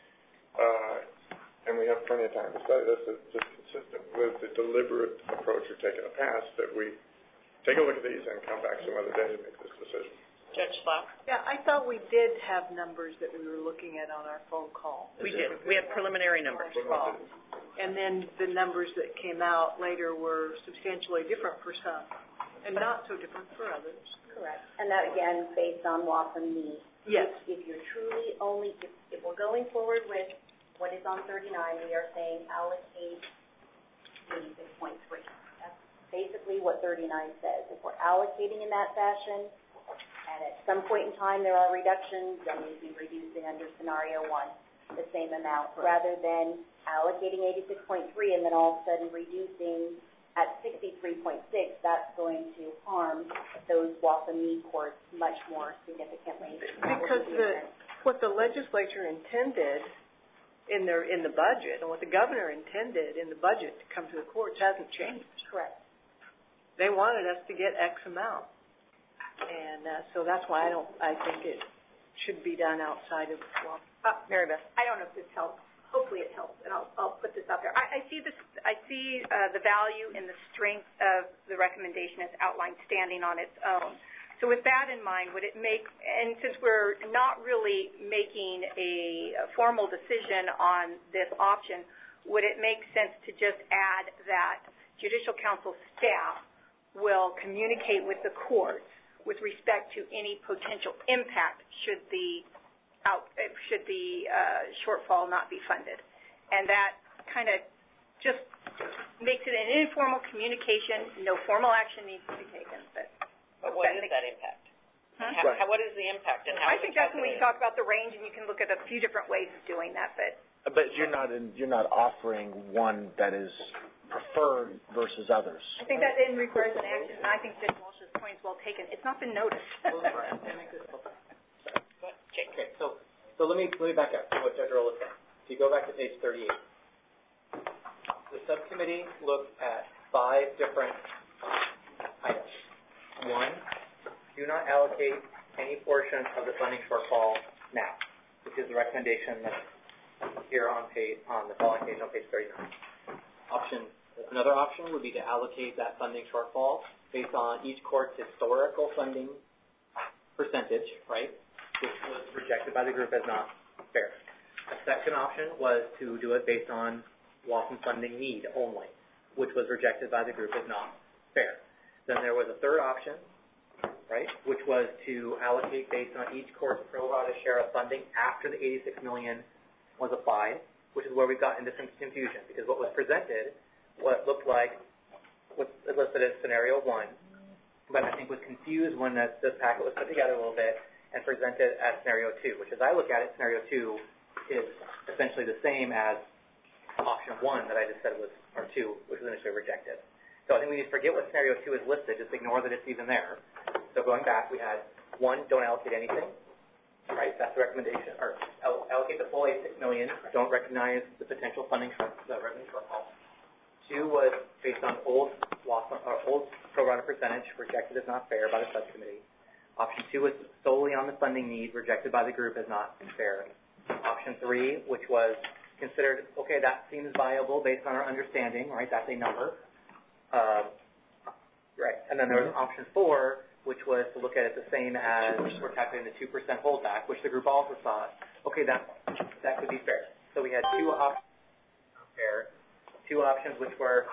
uh, and we have plenty of time to study this, it's just consistent with the deliberate approach we're taking in the past, that we take a look at these and come back some other day to make this decision. Judge Slough? Yeah, I thought we did have numbers that we were looking at on our phone call. We did. We had preliminary numbers. Call. And then the numbers that came out later were substantially different for some and not so different for others. Correct. And that, again, based on Waupun need. Yes. If, if you're truly only, if, if we're going forward with what is on thirty-nine, we are saying allocate eighty-six point three. That's basically what thirty-nine says. If we're allocating in that fashion, and at some point in time there are reductions, then we'd be reducing under scenario one the same amount, right, rather than allocating eighty-six point three and then all of a sudden reducing at sixty-three point six. That's going to harm those Waupun need courts much more significantly. Because the, what the legislature intended in their in the budget and what the governor intended in the budget to come to the courts hasn't changed. Correct. They wanted us to get X amount. And uh, so that's why I don't, I think it should be done outside of, well, uh, Mary Beth, I don't know if this helps. Hopefully it helps, and I'll, I'll put this out there. I, I see this, I see uh, the value and the strength of the recommendation as outlined standing on its own. So with that in mind, would it make, and since we're not really making a, a formal decision on this option, would it make sense to just add that Judicial Council staff will communicate with the courts with respect to any potential impact should the out should the uh, shortfall not be funded, and that kind of just makes it an informal communication. No formal action needs to be taken, but. But what is that impact? Hmm? How, how, what is the impact, and how? I think that's when we talk about the range, and you can look at a few different ways of doing that, but. But you're not in, you're not offering one that is preferred versus others. I think that then requires an action, and I think Judge Walsh's point is well taken. It's not been noticed. Okay, so so let me let me back up to what Judge Earl is saying. If you go back to page thirty-eight, the subcommittee looked at five different items. One, do not allocate any portion of the funding shortfall now, which is the recommendation that's here on page, on the following page on page thirty-nine. Option, another option would be to allocate that funding shortfall based on each court's historical funding percentage, right, which was rejected by the group as not fair. A second option was to do it based on loss in funding need only, which was rejected by the group as not fair. Then there was a third option, right, which was to allocate based on each court's pro rata share of funding after the eighty-six million was applied, which is where we got into some confusion, because what was presented, what looked like, was listed as scenario one, but I think was confused when the, the packet was put together a little bit and presented as scenario two, which as I look at it, scenario two is essentially the same as option one that I just said was, or two, which was initially rejected. So I think we need to forget what scenario two is listed, just ignore that it's even there. So going back, we had one, don't allocate anything, right? That's the recommendation, or allocate the full eighty-six million, don't recognize the potential funding short, the revenue shortfall. Two was based on old loss, or old pro rata percentage, rejected as not fair by the subcommittee. Option two was solely on the funding need, rejected by the group as not fair. Option three, which was considered, okay, that seems viable based on our understanding, right? That's a number. Uh, right. And then there was option four, which was to look at it the same as we're calculating the two percent holdback, which the group also thought, okay, that that could be fair. So we had two options fair, two options which were,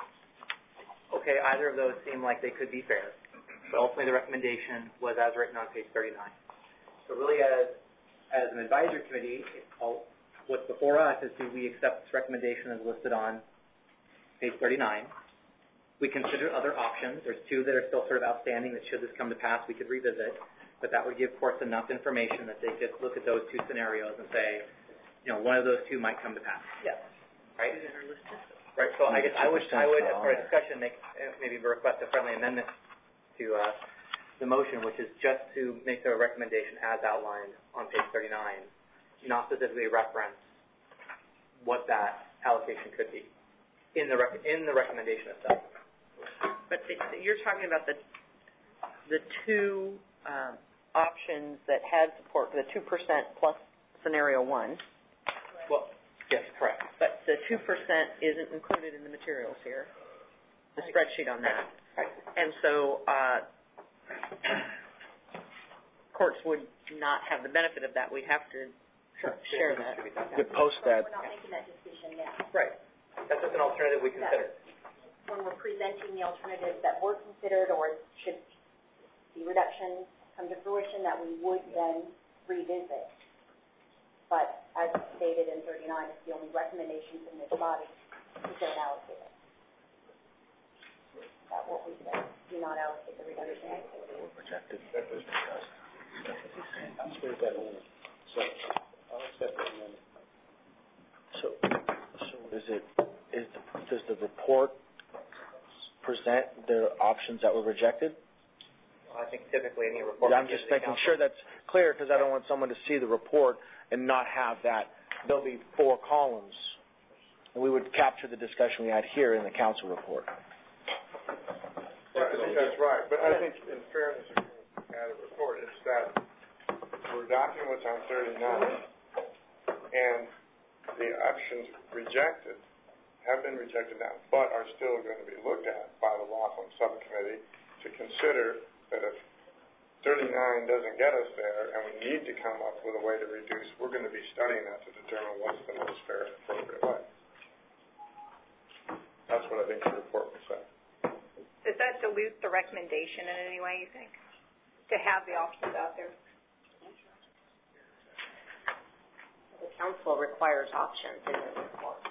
okay, either of those seem like they could be fair. But ultimately the recommendation was as written on page thirty-nine. So really as as an advisory committee, all, what's before us is do we accept this recommendation as listed on page thirty-nine? We consider other options. There's two that are still sort of outstanding that should this come to pass, we could revisit. But that would give courts enough information that they could look at those two scenarios and say, you know, one of those two might come to pass. Yes. Right? Right. So I guess I would, I would, for a discussion, make maybe request a friendly amendment to uh, the motion, which is just to make the recommendation as outlined on page thirty-nine, not specifically reference what that allocation could be in the rec- in the recommendation itself. But the, you're talking about the the two um, options that had support, the two percent plus scenario one. Well, yes, correct. But the two percent isn't included in the materials here, the spreadsheet on that. Right. And so uh, courts would not have the benefit of that. We'd have to sure. share that. To post that. We're not making that decision yet. Right. That's just an alternative we consider. When we're presenting the alternatives that were considered, or should the reduction come to fruition, that we would then revisit. But as stated in thirty-nine, it's the only recommendation from this body to don't allocate it. That's what we said. Do not allocate the reduction. Rejected. So, I'll accept that amendment. So, so is it, is the, does the report present the options that were rejected? Well, I think typically any report. Yeah, I'm just making sure that's clear because I don't want someone to see the report and not have that. There'll be four columns, and we would capture the discussion we had here in the council report. Yeah, I think that's right. But I think, in fairness, if you add a report, it's that we're adopting what's on thirty-nine, and the options rejected have been rejected now, but are still going to be looked at by the Laughlin Subcommittee to consider that if thirty-nine doesn't get us there and we need to come up with a way to reduce, we're going to be studying that to determine what's the most fair and appropriate way. That's what I think the report will say. Does that dilute the recommendation in any way, you think, to have the options out there? The council requires options in the report.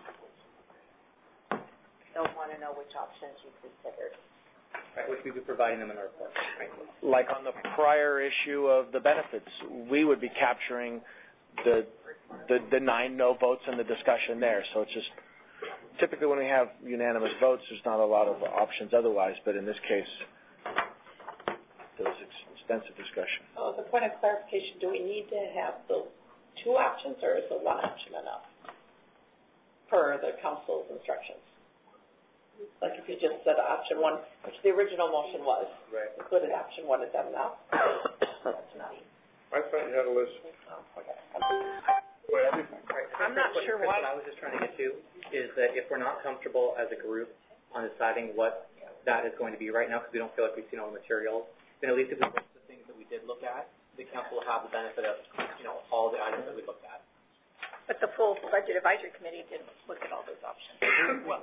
Don't want to know which options you considered. Right, which we'd be providing them in our report. Right. Like on the prior issue of the benefits, we would be capturing the, the the nine no votes and the discussion there. So it's just typically when we have unanimous votes, there's not a lot of options otherwise. But in this case, there was extensive discussion. Oh, as a point of clarification, do we need to have the two options, or is the one option enough per the council's instructions? Like if you just said option one, which the original motion was, right. included option one, is that enough? That's not. I thought you had a list. I'm not what, sure Chris, why. What I was just trying to get to is that if we're not comfortable as a group on deciding what that is going to be right now, because we don't feel like we've seen all the materials, then at least if we look at the things that we did look at, the council will have the benefit of, you know, all the items that we looked at. But the full budget advisory committee did look at all those options. Well,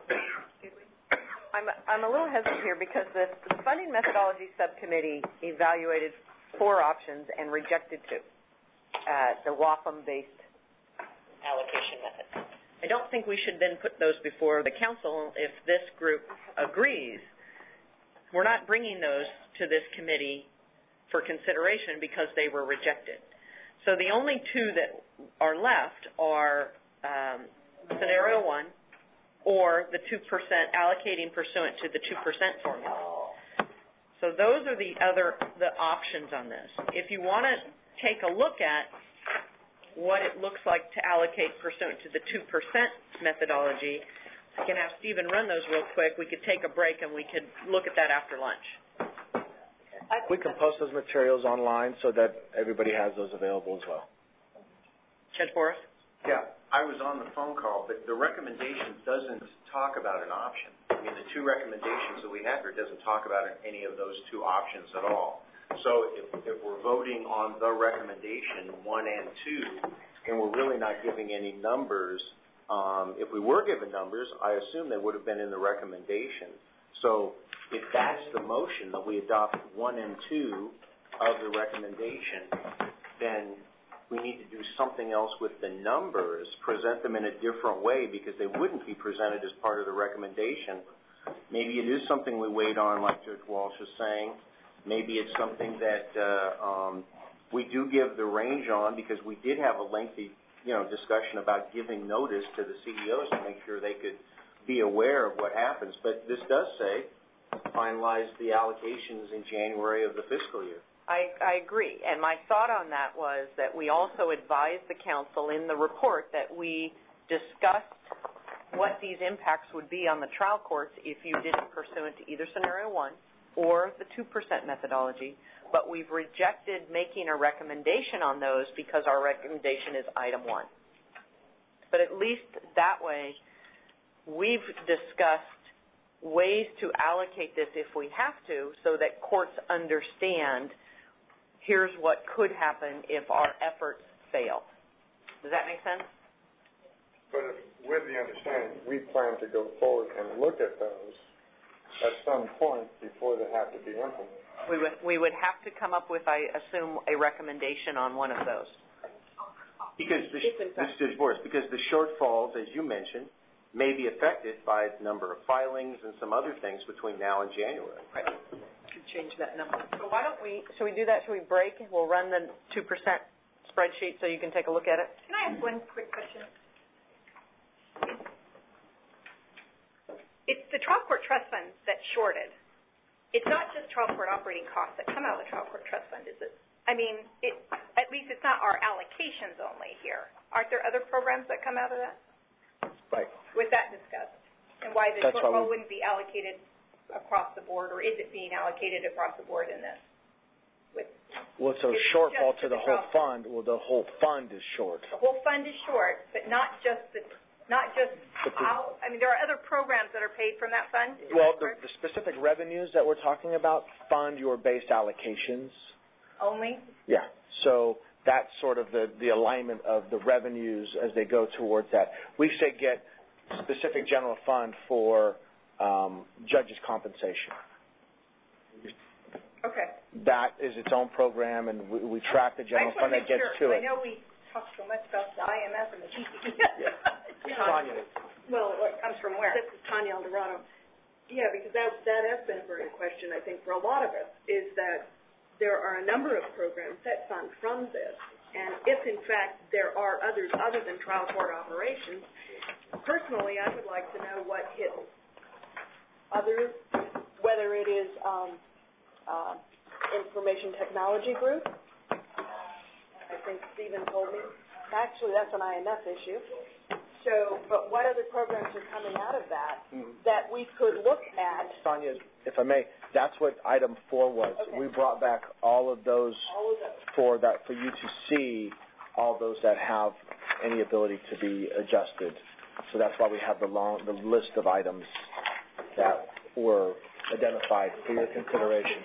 I'm, I'm a little hesitant here because the, the funding methodology subcommittee evaluated four options and rejected two, uh, the W A F M-based allocation method. I don't think we should then put those before the council if this group agrees. We're not bringing those to this committee for consideration because they were rejected. So the only two that are left are um, scenario one or the two percent allocating pursuant to the two percent formula. So those are the other the options on this. If you want to take a look at what it looks like to allocate pursuant to the two percent methodology, I can have Stephen run those real quick. We could take a break and we could look at that after lunch. We can post those materials online so that everybody has those available as well. Judge Boris? Yeah, I was on the phone call, but the recommendation doesn't talk about an option. I mean, the two recommendations that we have here doesn't talk about any of those two options at all. So if, if we're voting on the recommendation, one and two, and we're really not giving any numbers, um, if we were given numbers, I assume they would have been in the recommendation. So if that's the motion, that we adopt one and two of the recommendation, then we need to do something else with the numbers, present them in a different way because they wouldn't be presented as part of the recommendation. Maybe it is something we wait on, like Judge Walsh is saying. Maybe it's something that uh, um, we do give the range on because we did have a lengthy, you know, discussion about giving notice to the C E Os to make sure they could be aware of what happens. But this does say finalize the allocations in January of the fiscal year. I, I agree. And my thought on that was that we also advised the council in the report that we discussed what these impacts would be on the trial courts if you didn't pursuant to either scenario one or the two percent methodology, but we've rejected making a recommendation on those because our recommendation is item one. But at least that way, we've discussed ways to allocate this if we have to so that courts understand here's what could happen if our efforts fail. Does that make sense? But if, with the understanding, we plan to go forward and look at those at some point before they have to be implemented. We would, we would have to come up with, I assume, a recommendation on one of those. Because the, this is Boris, because the shortfalls, as you mentioned, may be affected by the number of filings and some other things between now and January. Right. Could change that number. So why don't we, should we do that? Should we break? We'll run the two percent spreadsheet so you can take a look at it. Can I ask one quick question? It's the trial court trust fund that's shorted. It's not just trial court operating costs that come out of the trial court trust fund, is it? I mean, it, at least it's not our allocations only here. Aren't there other programs that come out of that? Right. Was that discussed? And why the That's shortfall why we, wouldn't be allocated across the board, or is it being allocated across the board in this? With, well, so it's shortfall just to the, the whole trial. fund. Well, the whole fund is short. The whole fund is short, but not just the, not just, But the, how, I mean, there are other programs that are paid from that fund? Is well, that the, correct? the specific revenues that we're talking about fund your base allocations. Only? Yeah. So that's sort of the, the alignment of the revenues as they go towards that. We say get specific general fund for um, judges' compensation. Okay. That is its own program, and we, we track the general fund that gets sure, to it. I know we talk so much about the I M F and the T C E. Tanya. Well, It comes from where? this is Tanya Alderano. Yeah, because that, that has been a burning question, I think, for a lot of us, is that there are a number of programs that fund from this. And if, in fact, there are others other than trial court operations, personally, I would like to know what hits others, whether it is um, uh, information technology group. I think Stephen told me. Actually, that's an I M F issue. So, but what other programs are coming out of that that we could look at? Sonia, if I may, that's what item four was. Okay. We brought back all of those All of those. for that, for you to see all those that have any ability to be adjusted. So that's why we have the long, the list of items that were identified for your consideration.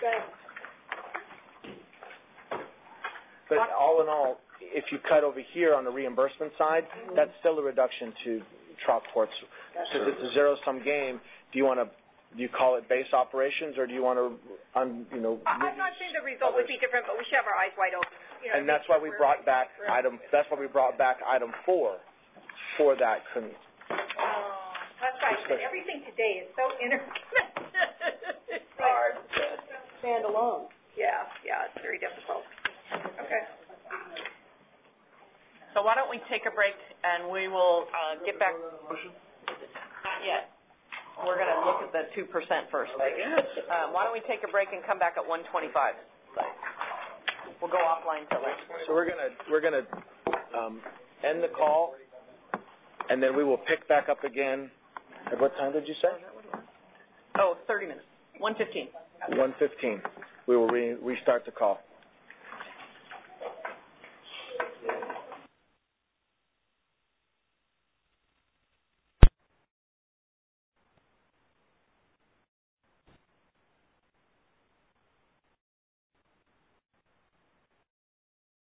But all in all, if you cut over here on the reimbursement side, that's still a reduction to trial courts. Since it's a zero-sum game, do you want to, do you call it base operations, or do you want to, un, you know? I'm not saying the result would be different, but we should have our eyes wide open. You know, And that's why we brought back item, that's why we brought back item four for that. Con- Oh, that's right. But everything today is so interconnected. It's hard to stand alone. Yeah, yeah, it's very difficult. Okay. So why don't we take a break, and we will uh, get back. Not yet. We're going to look at the two percent first. Um, why don't we take a break and come back at one twenty-five? We'll go offline till then. So we're gonna we're gonna um, end the call, and then we will pick back up again. At what time did you say? Oh, thirty minutes. one fifteen. one fifteen. We will re- restart the call.